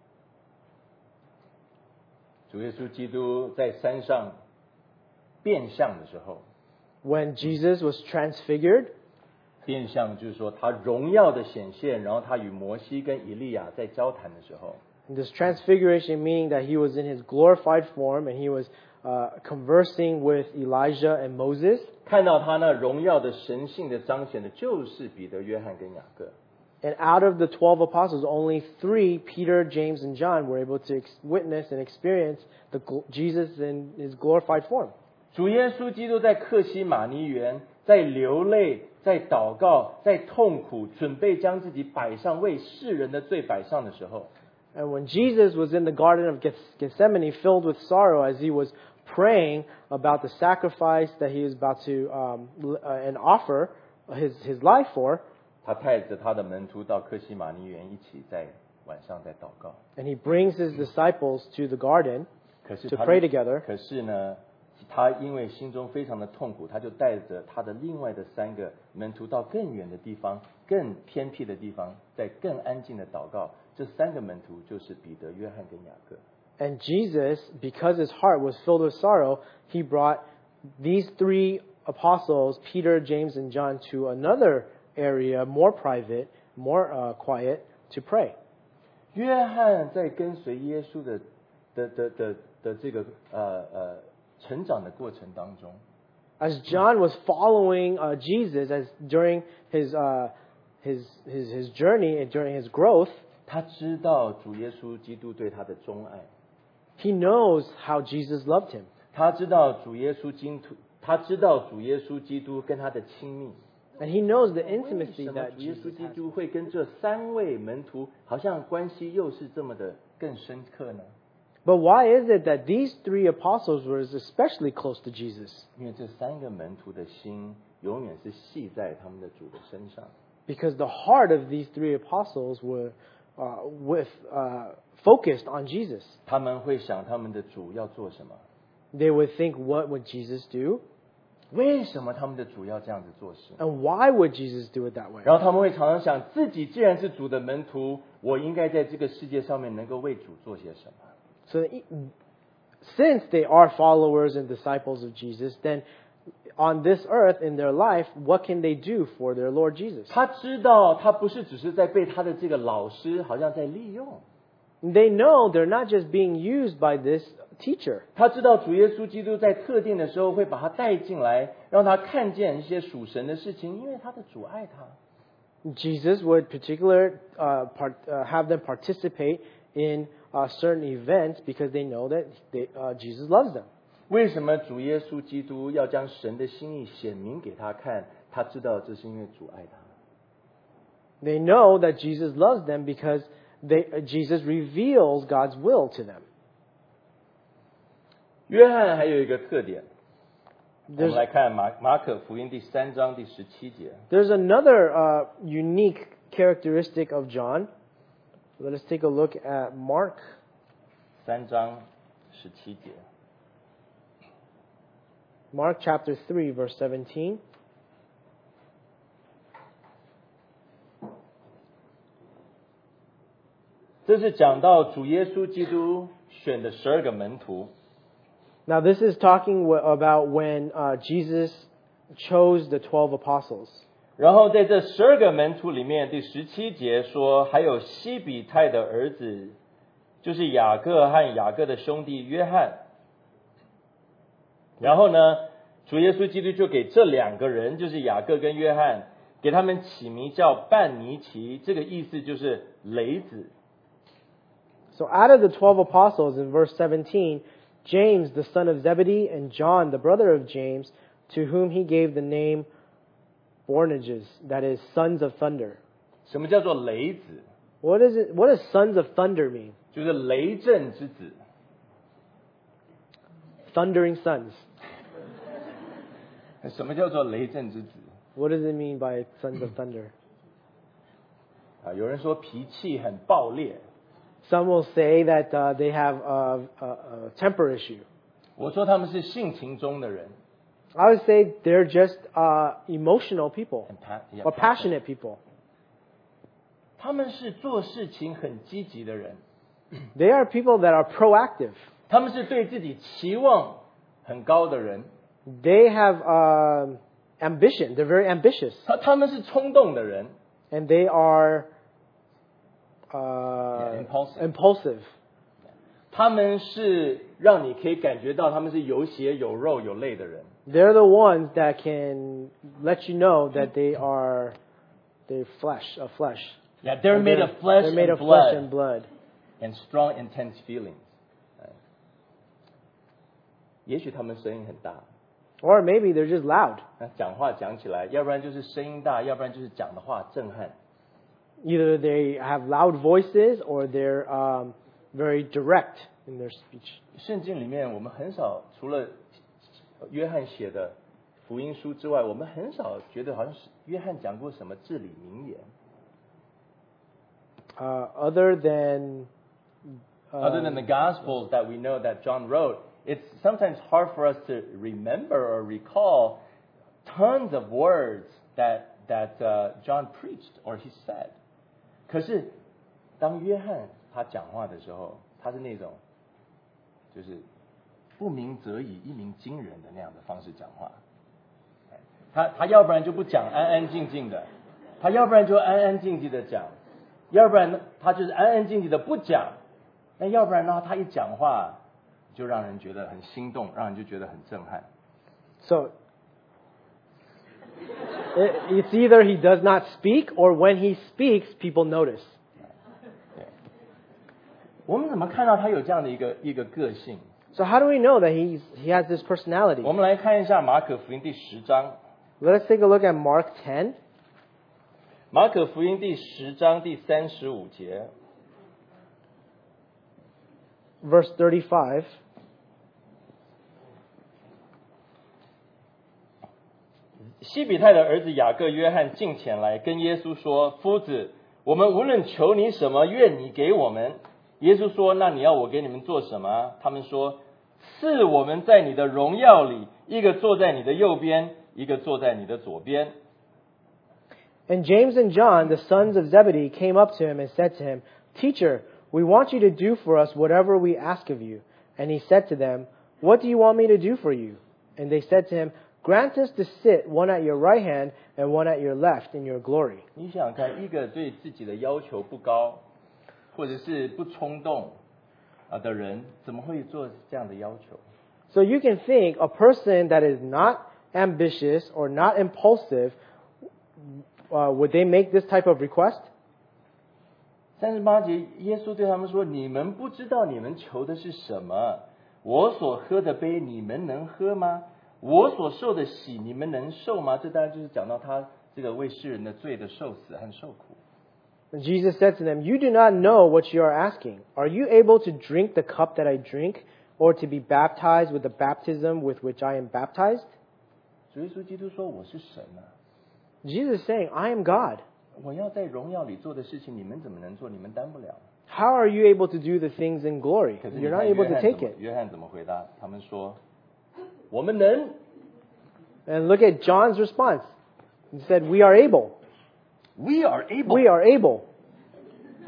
主耶稣基督在山上变相的时候， When Jesus was transfigured, 变相就是说他荣耀的显现，然后他与摩西跟以利亚在交谈的时候， this transfiguration meaning that he was in his glorified form and he was uh, conversing with Elijah and Moses. 看到他那荣耀的神性的彰显的，就是彼得、约翰跟雅各。 And out of the twelve apostles, only three, Peter, James, and John, were able to ex- witness and experience the gl- Jesus in his glorified form. 主耶稣基督在克西马尼园，在流泪，在祷告，在痛苦，准备将自己摆上，为世人的罪摆上的时候， And when Jesus was in the Garden of Geth- Gethsemane, filled with sorrow, as he was praying about the sacrifice that he was about to um, l- uh, and offer his, his life for, 他带着他的门徒到克西马尼园，一起在晚上在祷告。 and he brings his disciples to the garden 可是 to 他 pray together. 可是呢，他因为心中非常的痛苦，他就带着他的另外的三个门徒到更远的地方、更偏僻的地方，在更安静的祷告。这三个门徒就是彼得、约翰跟雅各。 And Jesus, because his heart was filled with sorrow, he brought these three apostles, Peter, James, and John, to another area, more private, more uh, quiet, to pray. 约翰在跟随耶稣的的的的的这个呃呃成长的过程当中， As John was following uh, Jesus as during his, uh, his his his journey and during his growth, 他知道主耶稣基督对他的钟爱， he knows how Jesus loved him. 他知道主耶稣基督，他知道主耶稣基督跟他的亲密。 And he knows the 为 intimacy 什么 that 主耶稣 Jesus 基 has. 督会跟这三位门徒好像关系又是这么的更深刻呢？ But why is it that these three apostles were especially close to Jesus? 因为这三个门徒的心永远是系在他们的主的身上。 Because the heart of these three apostles were uh, with uh, focused on Jesus. 他们会想他们的主要做什么？ They would think, what would Jesus do? 为什么他们的主要这样子做事？ And why would Jesus do it that way? 然后他们会常常想，自己既然是主的门徒，我应该在这个世界上面能够为主做些什么？ So, e- since they are followers and disciples of Jesus, then on this earth in their life, what can they do for their Lord Jesus? 他知道他不是只是在被他的这个老师好像在利用， They know they're not just being used by this teacher. 他知道主耶稣基督在特定的时候会把他带进来，让他看见一些属神的事情，因为他的主爱他。 Jesus would particular uh, part, uh, have them participate in uh, certain events because they know that they, uh, Jesus loves them. 为什么主耶稣基督要将神的心意显明给他看？他知道这是因为主爱他。 They know that Jesus loves them because they, uh, Jesus reveals God's will to them. 约翰还有一个特点，我们 There's, 来看马马可福音第三章第十七节。 there's another uh, unique characteristic of John. Let us take a look at Mark 三章十七节， Mark chapter three, verse seventeen. 这是讲到主耶稣基督选的十二个门徒。 Now, this is talking w- about when uh, Jesus chose the twelve apostles. 然后在这十二个门徒里面，第十七节说，还有西比泰的儿子，就是雅各和雅各的兄弟约翰。然后呢，主耶稣基督就给这两个人，就是雅各跟约翰，给他们起名叫半尼奇，这个意思就是雷子。 So out of the twelve apostles in verse seventeen, James, the son of Zebedee, and John, the brother of James, to whom he gave the name Boanerges, that is, sons of thunder. 什么叫做雷子？ What is it? What does sons of thunder mean? 就是雷震之子。 Thundering sons. 什么叫做雷震之子？ What does it mean by sons of thunder? 啊，有人说脾气很暴烈。 Some will say that uh, they have a, a, a temper issue. 我说他们是性情中的人， I would say they're just uh, emotional people 很 pa- yeah, or passionate people. 他们是做事情很积极的人， They are people that are proactive. 他们是对自己期望很高的人， They have uh, ambition. They're very ambitious. 他他们是冲动的人， And they are uh, Yeah, impulsive. impulsive. 他们是让你可以感觉到他们是有血有肉有泪的人。 They're the ones that can let you know that they are they're flesh, of flesh. Yeah, they're made of flesh They're made and of flesh and blood blood. and strong, intense feelings. 也许他们声音很大， Or maybe they're just loud. 那讲话讲起来，要不然就是声音大，要不然就是讲的话震撼。 Either they have loud voices or they're um, very direct in their speech. 圣经里面，我们很少除了约翰写的福音书之外，我们很少觉得好像是约翰讲过什么至理名言。 Uh, other than uh, Other than the Gospels that we know that John wrote, it's sometimes hard for us to remember or recall tons of words that that uh, John preached or he said. 可是当约翰他讲话的时候，他是那种就是不鸣则已，一鸣惊人的那样的方式讲话。他他要不然就不讲，安安静静的；他要不然就安安静静的讲，要不然呢他就是安安静静的不讲。那要不然呢，他一讲话就让人觉得很心动，让人就觉得很震撼。 so it, it's either he does not speak or when he speaks, people notice. 对，我们怎么看到他有这样的一个一个个性？ So how do we know that he's, he has this personality? 我们来看一下马可福音第十章。 Let us take a look at Mark ten, 马可福音第十章第三十五节， verse thirty-five. 西比泰的儿子雅各、约翰进前来，跟耶稣说：“夫子，我们无论求你什么，愿你给我们。”耶稣说：“那你要我给你们做什么？”他们说：“赐我们在你的荣耀里，一个坐在你的右边，一个坐在你的左边。” And James and John, the sons of Zebedee, came up to him and said to him, Teacher, we want you to do for us whatever we ask of you. And he said to them, What do you want me to do for you? And they said to him, Grant us to sit one at your right hand and one at your left in your glory. 你想想看，一个对自己的要求不高，或者是不冲动啊的人，怎么会做这样的要求？ So you can think a person that is not ambitious or not impulsive, uh, would they make this type of request? 三十八节，耶稣对他们说：“你们不知道你们求的是什么？我所喝的杯，你们能喝吗？我所受的喜，你们能受吗？”这当然就是讲到他这个为世人的罪的受死和受苦。 And Jesus said to them, You do not know what you are asking. Are you able to drink the cup that I drink, or to be baptized with the baptism with which I am baptized? 主耶稣基督说：“我是神啊， Jesus is saying, I am God. 我要在荣耀里做的事情，你们怎么能做？你们担不了。” How are you able to do the things in glory? 可是你 You're 看 not able 约 to 翰 take 怎么 it. 约翰怎么回答？他们说：“我们能。” And look at John's response. He said, We are able. We are able. We are able.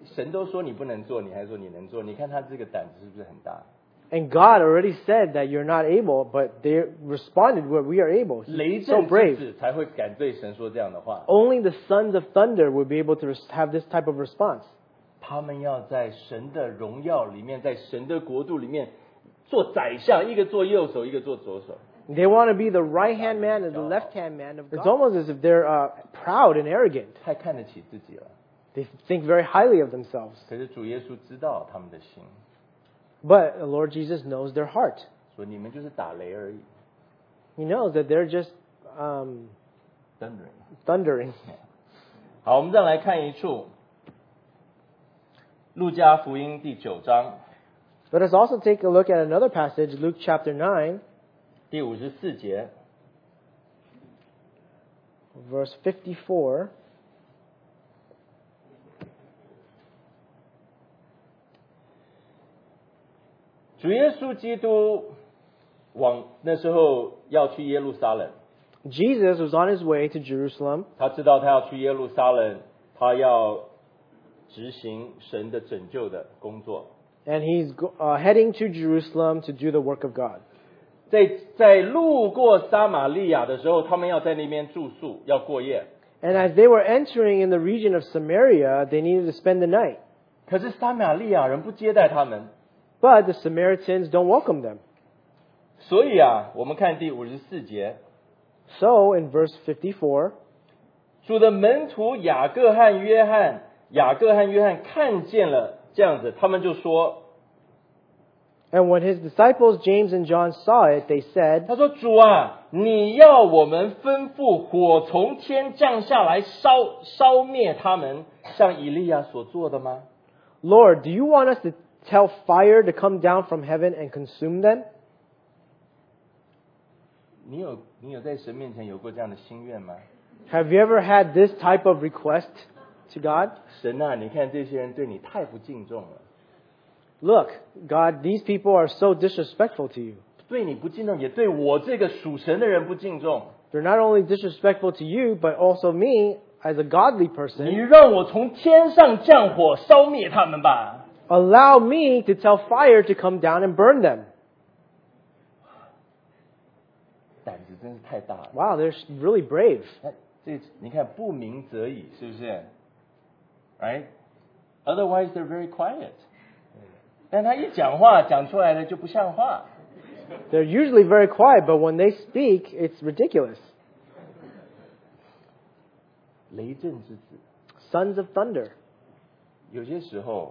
神都说你不能做，你还说你能做，你看他这个胆子是不是很大？ And God already said that you're not able, but they responded, well, we are able. 雷 He's so 震之 brave. 子才会敢对神说这样的话。 Only the sons of thunder would be able to res- have this type of response. 他们要在神的荣耀里面，在神的国度里面做宰相，一个做右手，一个做左手。 They want to be the right-hand man and the left-hand man of God. It's almost as if they're uh, proud and arrogant. 太看得起自己了。 They think very highly of themselves. 可是主耶稣知道他们的心， But the Lord Jesus knows their heart. 说你们就是打雷而已 He knows that they're just um, ，thundering。 thundering. 好，我们再来看一处，路加福音第九章 Let us also take a look at another passage, Luke chapter nine, 第五十四节。 verse fifty-four. 主耶稣基督往那时候要去耶路撒冷， Jesus was on his way to Jerusalem, 他知道他要去耶路撒冷，他要执行神的拯救的工作。 and he's go- uh, heading to Jerusalem to do the work of God. 在在路过撒玛利亚的时候，他们要在那边住宿，要过夜。 And as they were entering in the region of Samaria, they needed to spend the night. 可是撒玛利亚人不接待他们， But the Samaritans don't welcome them. 所以啊，我们看第五十四节， So in verse fifty-four, 主的门徒雅各和约翰，雅各和约翰看见了这样子，他们就说， and when his disciples James and John saw it, they said, 他说主啊，你要我们吩咐火从天降下来烧烧灭他们，像以利亚所做的吗？ Lord, do you want us to tell fire to come down from heaven and consume them? 你有你有在神面前有过这样的心愿吗？ Have you ever had this type of request to God? 神啊，你看这些人对你太不敬重了， Look, God, these people are so disrespectful to you. 对你不敬重，也对我这个属神的人不敬重。 They're not only disrespectful to you, but also me as a godly 你 person. 让我从天上降火烧灭他们吧。 Allow me to tell fire to come down and burn them. 胆子真是太大了。 Wow, they're really brave. 那这你看不鸣则已，是不是 ？Right? Otherwise they're very quiet. 但他一讲话讲出来的就不像话。 They're usually very quiet, but when they speak, it's ridiculous. 雷震之子， Sons of thunder. 有些时候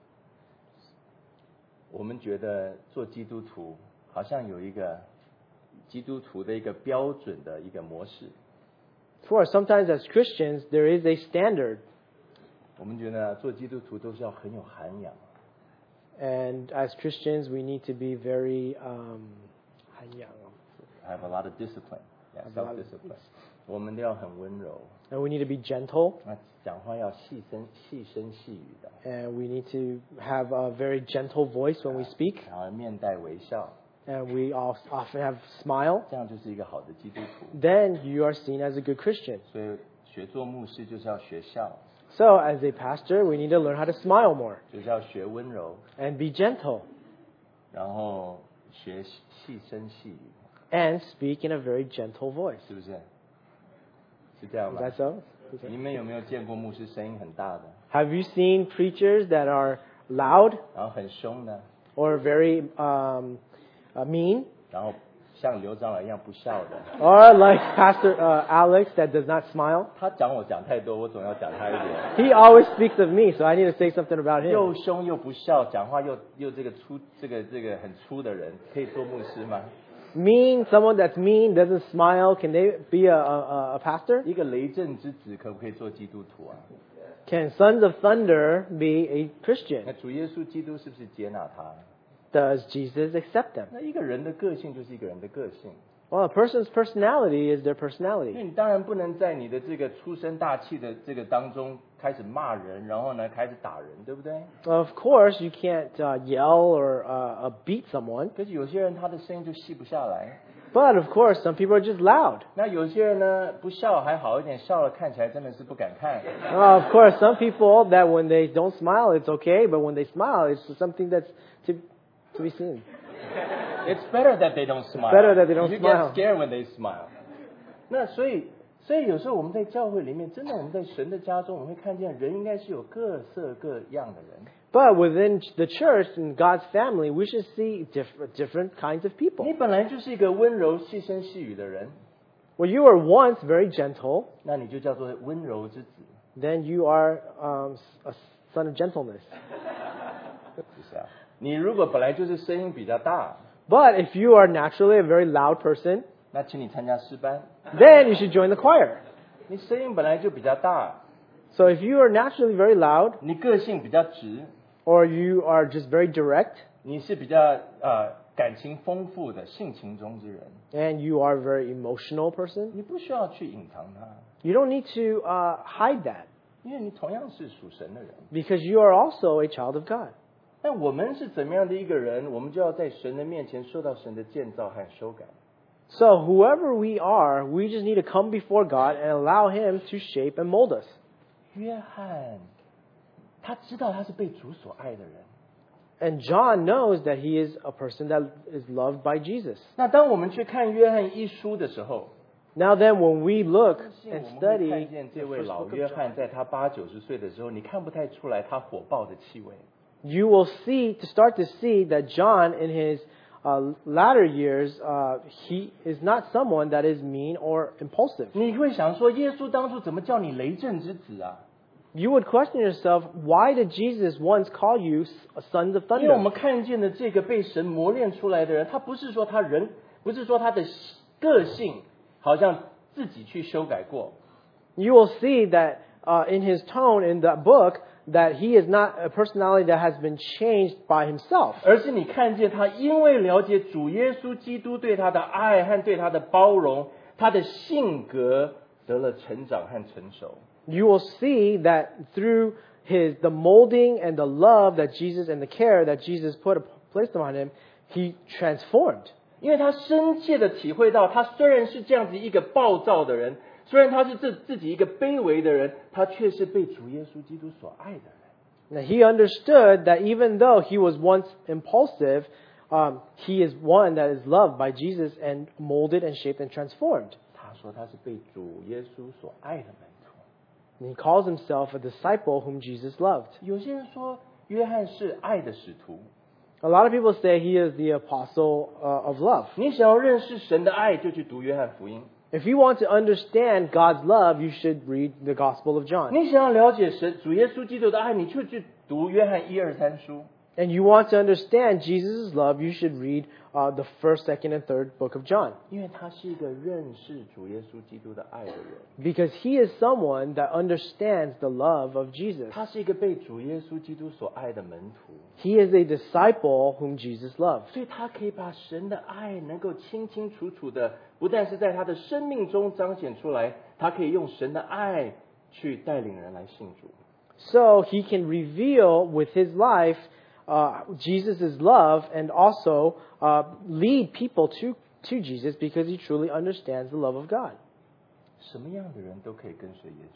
我们觉得做基督徒好像有一个基督徒的一个标准的一个模式。 For sometimes as Christians, there is a standard. 我们觉得做基督徒都是要很有涵养。 And as Christians, we need to be very, um, have a lot of discipline, yeah, self discipline. 我们都要很温柔。 and we need to be gentle, 那讲话要细声细声细语的， and we need to have a very gentle voice when we speak, 然后面带微笑， and we all often have smile. 这样就是一个好的基督徒。 Then you are seen as a good Christian. 所以学做牧师就是要学笑， So as a pastor, we need to learn how to smile more 就是要学温柔， and be gentle 然后学细声细语， and speak in a very gentle voice. 是不是？是这样 Is 吗 that？so? 你们有没有见过牧师声音很大的， Have you seen preachers that are loud 然后很凶的， or very um, uh, mean, 然后像刘长老一样不笑的？ or like Pastor uh, Alex that does not smile? 他讲我讲太多，我总要讲他一点。 He always speaks of me, so I need to say something about 又 him. 凶又不笑，讲话又又这个粗，这个这个很粗的人，可以做牧师吗？ Mean, someone that's mean, doesn't smile, can they be a, a, a pastor? 一个雷震之子可不可以做基督徒啊？ Can sons of thunder be a 那 Christian? 主耶稣基督是不是接纳他？ Does Jesus accept them? 那一个人的个性就是一个人的个性， Well, a person's personality is their 因为 personality. 你当然不能在你的这个出身大气的这个当中开始骂人，然后呢开始打人，对不对？ Of course, you can't uh, yell or uh, uh, beat someone. 可是有些人他的声音就细不下来， But of course, some people are just loud. 那有些人呢，不笑还好一点，笑了看起来真的是不敢看。 Uh, of course, some people that when they don't smile, it's okay, but when they smile, it's something that's to to be seen. It's better that they don't smile. better that they don't you smile. get scared when they smile. 那所以，所以有时候我们在教会里面，真的我们在神的家中，我们会看见人应该是有各色各样的人。 But within the church and God's family, we should see different different kinds of people. 你本来就是一个温柔、细声细语的人， Well, you were once very gentle, 那你就叫做温柔之子， then you are um, a son of gentleness. 是不是啊？你如果本来就是声音比较大， But if you are naturally a very loud person, 那请你参加诗班。 then you should join the choir. 你声音本来就比较大， So if you are naturally very loud, 你个性比较直， or you are just very direct, 你是比较呃感情丰富的性情中之人， and you are a very emotional person, 你不需要去隐藏它， you don't need to uh, hide that 因为你同样是属神的人。 because you are also a child of God. 那我们是怎么样的一个人，我们就要在神的面前受到神的建造和修改。 So whoever we are, we just need to come before God and allow Him to shape and mold us. 约翰，他知道他是被主所爱的人。 And John knows that he is a person that is loved by Jesus. 那当我们去看约翰一书的时候， Now then, when we look 相信 and 我们会 study 看见 the 这位 first 老 book 约 of 翰 John, 在他八九十岁的时候，你看不太出来他火爆的气味。 you will see, to start to see that John in his uh, latter years, uh, he is not someone that is mean or impulsive. 你会想说，耶稣当初怎么叫你雷震之子啊？ You would question yourself, why did Jesus once call you sons of 因为我 thunder? 们看见的这个被神磨练出来的人，他不是说他人，不是说他的个性好像自己去修改过， You will see that uh, in his tone in the book that he is not a personality that has been changed by himself. 而是你看见他因为了解主耶稣基督对他的爱和对他的包容，他的性格得了成长和成熟。 You will see that through his the molding and the love that Jesus and the care that Jesus put placed upon him, he transformed. 因为他深切的体会到，他虽然是这样子一个暴躁的人，虽然他是自自己一个卑微的人，他却是被主耶稣基督所爱的人。 Now he understood that even though he was once impulsive, um, he is one that is loved by Jesus and molded and shaped and transformed. 他说他是被主耶稣所爱的门徒。 And he calls himself a disciple whom Jesus loved. 有些人说约翰是爱的使徒， A lot of people say he is the apostle uh, of love. 你想要认识神的爱，就去读约翰福音； If you want to understand God's love, you should read the Gospel of John. 你想要了解神主耶稣基督的爱，你就去读约翰一二三书。 And you want to understand Jesus' love, you should read uh, the first, second, and third book of John. 因为他是一个认识主耶稣基督的爱的人， Because he is someone that understands the love of Jesus. 他是一个被主耶稣基督所爱的门徒， He is a disciple whom Jesus loved. 所以他可以把神的爱能够清清楚楚的，不但是在他的生命中彰显出来，他可以用神的爱去带领人来信主。 So he can reveal with his life uh, Jesus' love and also uh, lead people to, to Jesus because he truly understands the love of God. 什么样的人都可以跟随耶稣。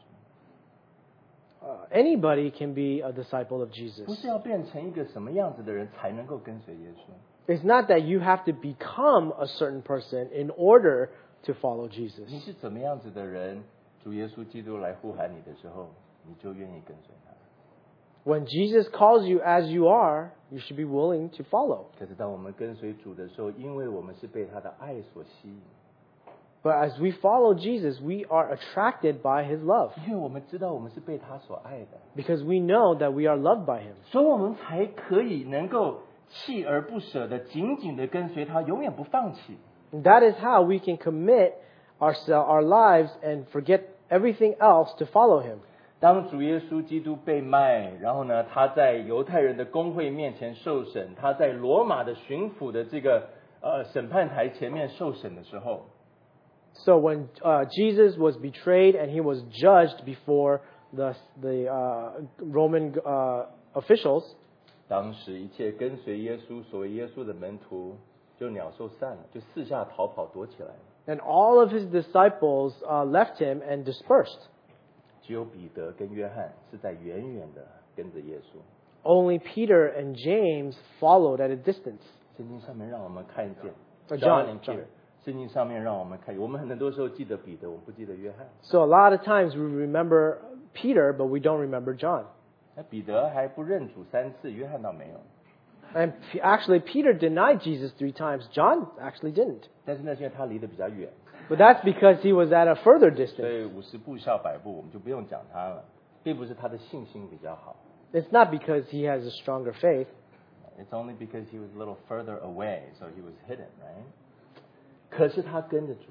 Uh, anybody can be a disciple of Jesus. 不是要变成一个什么样子的人才能够跟随耶稣， It's not that you have to become a certain person in order to follow Jesus. 你是怎么样子的人，主耶稣基督来呼喊你的时候，你就愿意跟随他。 When Jesus calls you as you are, you should be willing to follow. 可是当我们跟随主的时候，因为我们是被他的爱所吸引， But as we follow Jesus, we are attracted by his love 因为我们知道我们是被他所爱的， because we know that we are loved by him. 所以我们才可以能够锲而不舍的紧紧的跟随他，永远不放弃。 And that is how we can commit ourselves, our lives and forget everything else to follow him. 当主耶稣基督被卖，然后呢，他在犹太人的公会面前受审，他在罗马的巡抚的这个呃审判台前面受审的时候， So when uh, Jesus was betrayed and he was judged before the, the uh, Roman uh, officials, 当时一切跟随耶稣、所谓耶稣的门徒， 就鸟兽散了，就四下逃跑躲起来了。 And all of his disciples uh, left him and dispersed. 只有彼得跟约翰是在远远的跟着耶稣。 Only Peter and James followed at a distance. 圣经上面让我们看见 Uh, John John, and John. Peter。圣经上面让我们看，我们很多时候记得彼得，我们不记得约翰。 So a lot of times we remember Peter, but we don't remember John. 那彼得还不认主三次，约翰倒没有。 And P- actually, Peter denied Jesus three times. John actually didn't. 但是那是因为他离得比较远， But that's because he was at a further 所 distance. 以五十步笑百步，我们就不用讲他了，并不是他的信心比较好。 It's not because he has a stronger faith. It's only because he was a little further away, so he was hidden, right? 可是他跟着主，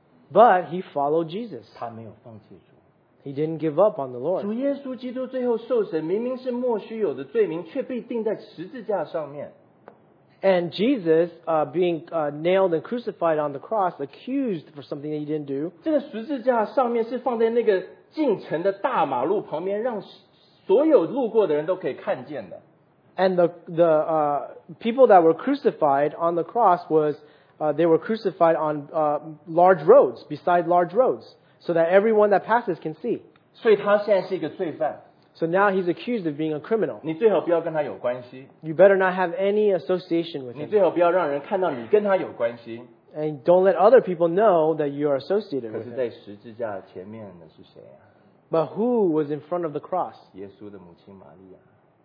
But he followed Jesus. 他没有放弃主。 He didn't give up on the 主 Lord. 耶稣基督最后受审，明明是莫须有的罪名，却被钉在十字架上面。 And Jesus, uh, being uh, nailed and crucified on the cross, accused for something that he didn't do. 这个十字架上面是放在那个进城的大马路旁边，让所有路过的人都可以看见的。 And the the uh, people that were crucified on the cross was uh, they were crucified on uh, large roads, beside large roads, so that everyone that passes can see. 所以他现在是一个罪犯， So now he's accused of being a criminal. 你最好不要跟他有关系， You better not have any association with 你 him, 最好不要让人看到你跟他有关系。 and don't let other people know that you are associated 可 with 是， him. 在十字架前面的是谁啊？ But who was in front of the cross? 耶稣的母亲玛利亚，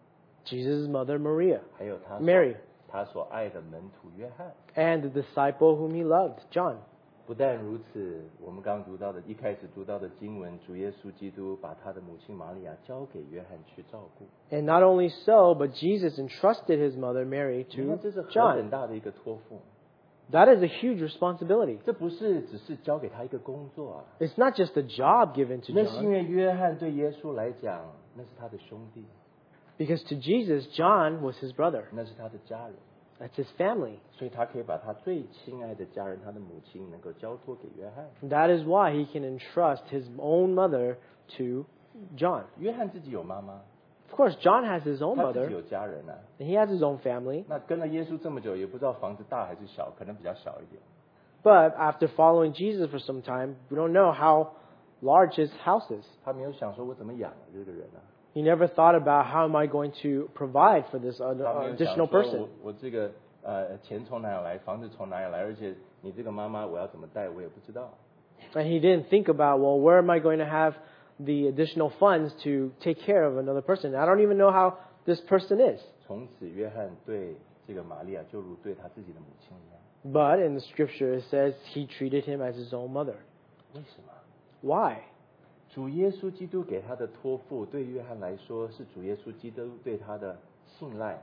Jesus' mother Maria 还有他所 Mary 他所爱的门徒约翰。 and the disciple whom he loved, John. 不但如此，我们刚读到的，一开始读到的经文，主耶稣基督把他的母亲玛利亚交给约翰去照顾。 And not only so, but Jesus entrusted his mother Mary 你看， to 这是何 John. 等大的一个托付！ That is a huge responsibility. 这不是只是交给他一个工作啊， It's not just a job given to 那是因 John. 为约翰对耶稣来讲，那是他的兄弟， Because to Jesus, John was his brother. 那是他的家人， That's his family. 所以他可以把他最亲爱的家人，他的母亲，能够交托给约翰。 That is why he can entrust his own mother to John. 约翰自己有妈妈， Of course, John has his own 他自己 mother, 有家人啊。 and he has his own family. 那跟了耶稣这么久，也不知道房子大还是小，可能比较小一点。 But after following Jesus for some time, we don't know how large his house is. 他没有想说我怎么养这个人啊， He never thought about how am I going to provide for this other, 他 uh, 没有想 additional 说 person. 我我这个呃钱从哪里来，房子从哪里来，而且你这个妈妈我要怎么带，我也不知道。 And he didn't think about, well, where am I going to have the additional funds to take care of another person? I don't even know how this person is. 从此，约翰对这个玛利亚就如对他自己的母亲一样。 But in the scripture it says he treated him as his own mother. 为什么？ Why? 主耶稣基督给他的托付，对约翰来说是主耶稣基督对他的信赖。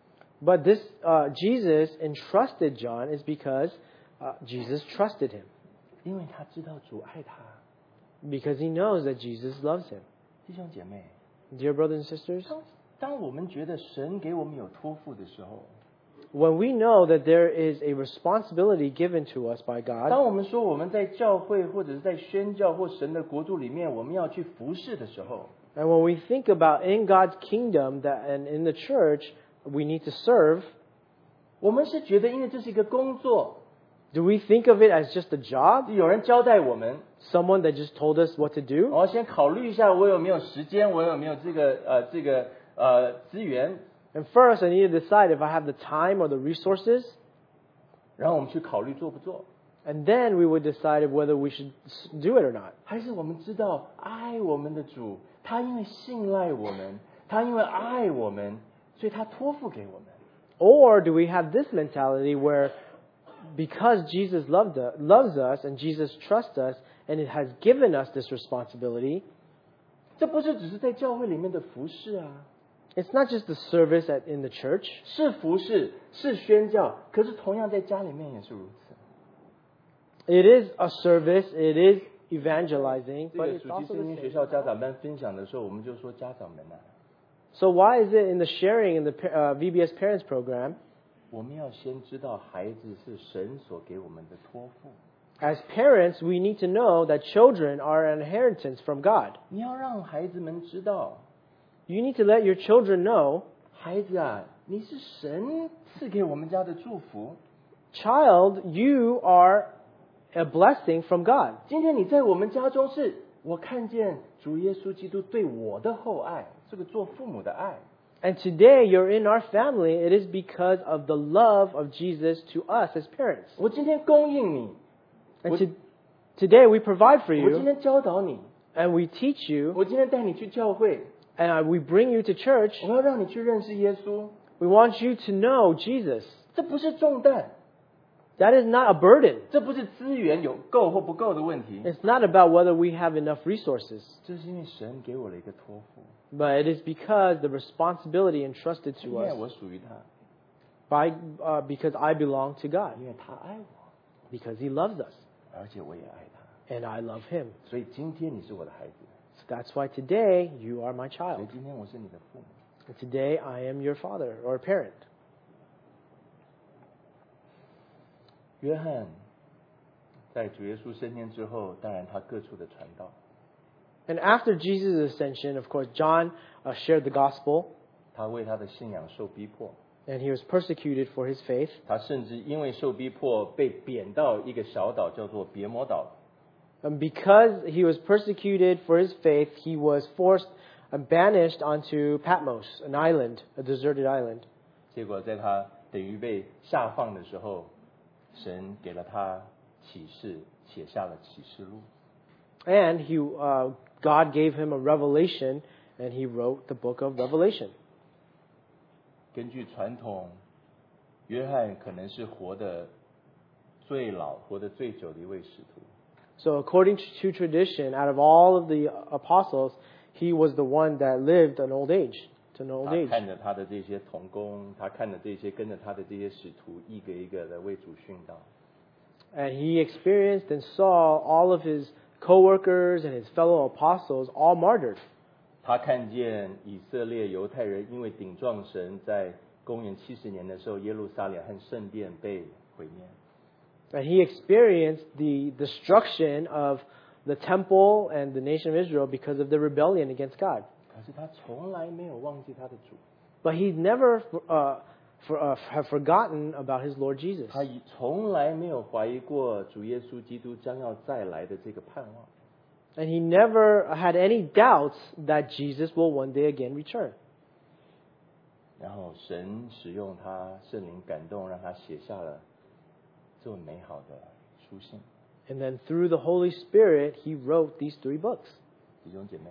But this uh, Jesus entrusted John is because uh, Jesus trusted him. 因为他知道主爱他。 Because he knows that Jesus loves him. 弟兄姐妹， Dear brothers and sisters, 当当我们觉得神给我们有托付的时候， when we know that there is a responsibility given to us by 当 God, 我们说我们在教会或者是在宣教或神的国度里面，我们要去服侍的时候， and when we think about in God's kingdom that and in the church we need to serve, 我们是觉得因为这是一个工作， do we think of it as just a job? 有人交代我们， Someone that just told us what to 我 do? 要先考虑一下我有没有时间，我有没有这个呃这个呃资源， And first I need to decide if I have the time or the resources, 然后我们去考虑做不做。 and then we would decide whether we should s- do it or not. 还是我们知道爱我们的主，他因为信赖我们，他因为爱我们，所以他托付给我们。 Or do we have this mentality where because Jesus loved us, loves us and Jesus trusts us and it has given us this responsibility, 这不是只是在教会里面的服侍啊， it's not just the service at, in the church. 是服侍，是宣教，可是同样在家里面也是如此。 It is a service, it is evangelizing, 这 but 个 it's 暑期 also 圣 the 经学 same. 校家长班分享的时候，我们就说家长们啊， So why is it in the sharing in the pa- uh, V B S Parents Program, 我们要先知道孩子是神所给我们的托付。 as parents, we need to know that children are an inheritance from God. 你要让孩子们知道， You need to let your children know, 孩子啊，你是神赐给我们家的祝福。 child, you are a blessing from God. 今天你在我们家中是，我看见主耶稣基督对我的厚爱，这个做父母的爱。 And today you're in our family, it is because of the love of Jesus to us as parents. 我今天供应你， And to, today we provide for 我今 you 天教导你， and we teach you 我今天带你去教会， and uh, we bring you to church. 我要让你去认识耶稣。 We want you to know Jesus. 这不是重担， That is not a burden. 这不是资源有够或不够的问题， It's not about whether we have enough resources, 这是因为神给我了一个托付， but it is because the responsibility entrusted 因 to 为 us 我属于他， by uh, because I belong to God, 因为他爱我， because He loves us 而且我也爱他。 and I love Him. 所以今天你是我的孩子， So that's why today you are my 所以 child. 今天我是你的父母。 And today I am your father or parent. 约翰在主耶稣升天之后，当然他各处的传道， And after Jesus' ascension, of course, John uh, shared the gospel 他为他的信仰受逼迫， and he was persecuted for his faith. 他甚至因为受逼迫被贬到一个小岛叫做别摩岛。 And because he was persecuted for his faith, he was forced and banished onto Patmos, an island, a deserted island. 结果在他等于被下放的时候，神给了他启示，写下了启示录。 And he, uh, God gave him a revelation, and he wrote the book of Revelation. 根据传统，约翰可能是活得最老、活得最久的一位使徒。 So according to tradition, out of all of the apostles, he was the one that lived an old age, to an old 他 age. 看着他的这些同工，他看着这些跟着他的这些使徒，一个一个的为主殉道。 And he experienced and saw all of his co-workers and his fellow apostles all martyred. 他看见以色列犹太人因为顶撞神，在公元七十年的时候，耶路撒冷和圣殿被毁灭。 And he experienced the destruction of the temple and the nation of Israel because of the rebellion against God. 可是他从来没有忘记他的主， But he never uh, for, uh, have forgotten about his Lord Jesus. 他从来没有怀疑过主耶稣基督将要再来的这个盼望。 And he never had any doubts that Jesus will one day again return. 然后神使用他圣灵感动，让他写下了这么美好的书信。 And then through the Holy Spirit, he wrote these three books. 弟兄姐妹，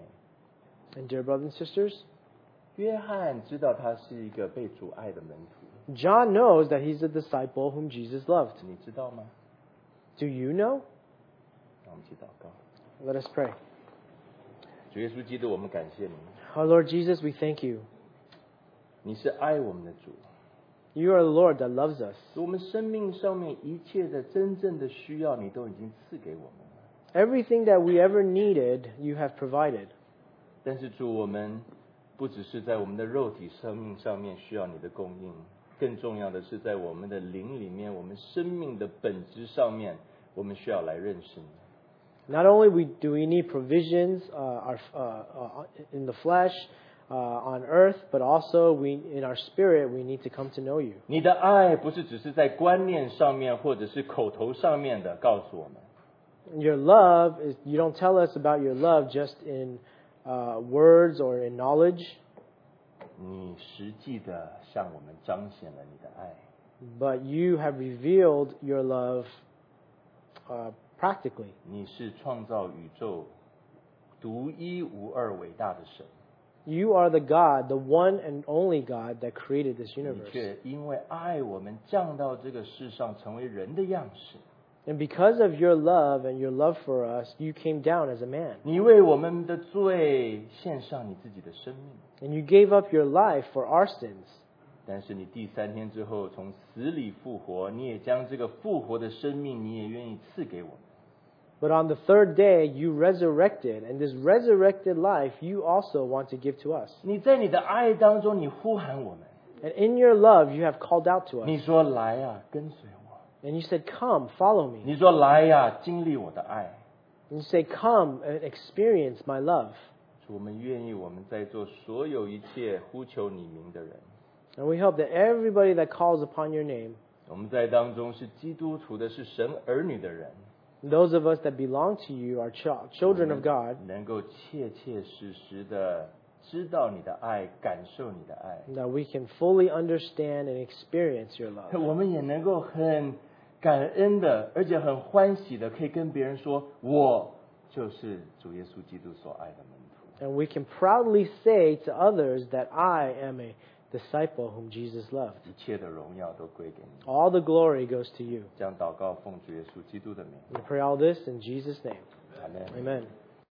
And dear brothers and sisters, 约翰知道他是一个被主爱的门徒， John knows that he's a disciple whom Jesus loved. 你知道吗？ Do you know? 让我们一起祷告。 Let us pray. 主耶稣基督，我们感谢你， Our Lord Jesus, we thank you. 你是爱我们的主， You are the Lord that loves us. 我们生命上面一切的真正的需要，你都已经赐给我们了。 Everything that we ever needed, you have provided. 但是主，我们不只是在我们的肉体生命上面需要你的供应，更重要的是在我们的灵里面，我们生命的本质上面，我们需要来认识你。 Not only we, do we need provisions uh, our, uh, uh, in the flesh, uh, on earth, but also we, in our spirit, we need to come to know you. 你的爱不是只是在观念上面或者是口头上面的告诉我们， Your love is, you don't tell us about your love just in uh, words or in knowledge, 你实际的向我们彰显了你的爱。 but you have revealed your love uh, practically. 你是创造宇宙独一无二伟大的神， You are the God, the one and only God that created this 你 universe. 却因为爱我们降到这个世上，成为人的样式。 And because of your love and your love for us, you came down as a man. 你为我们的罪献上你自己的生命， And you gave up your life for our sins. 但是你第三天之后从死里复活，你也将这个复活的生命，你也愿意赐给我们。 But on the third day, you resurrected, and this resurrected life you also want to give to us. 你在你的爱当中，你呼喊我们， And in your love, you have called out to us. 你说来呀、跟随我； And you said, Come, follow me. 你说来呀、经历我的爱。 And you say, Come and experience my love. 主，我们愿意我们在座所有一切呼求你名的人， And we hope that everybody that calls upon your name, 我们在当中是基督徒的，是神儿女的人， Those of us that belong to you are ch- children of God, 能够切切实实的知道你的爱，感受你的爱。 that we can fully understand and experience your love. 我们也能够很感恩的，而且很欢喜的，可以跟别人说，我就是主耶稣基督所爱的门徒。 And we can proudly say to others that I am a disciple whom Jesus loved. 一切的荣耀都归给你。 All the glory goes to you. 这样祷告，奉主耶稣基督的名， We pray all this in Jesus' name. 阿门。 Amen.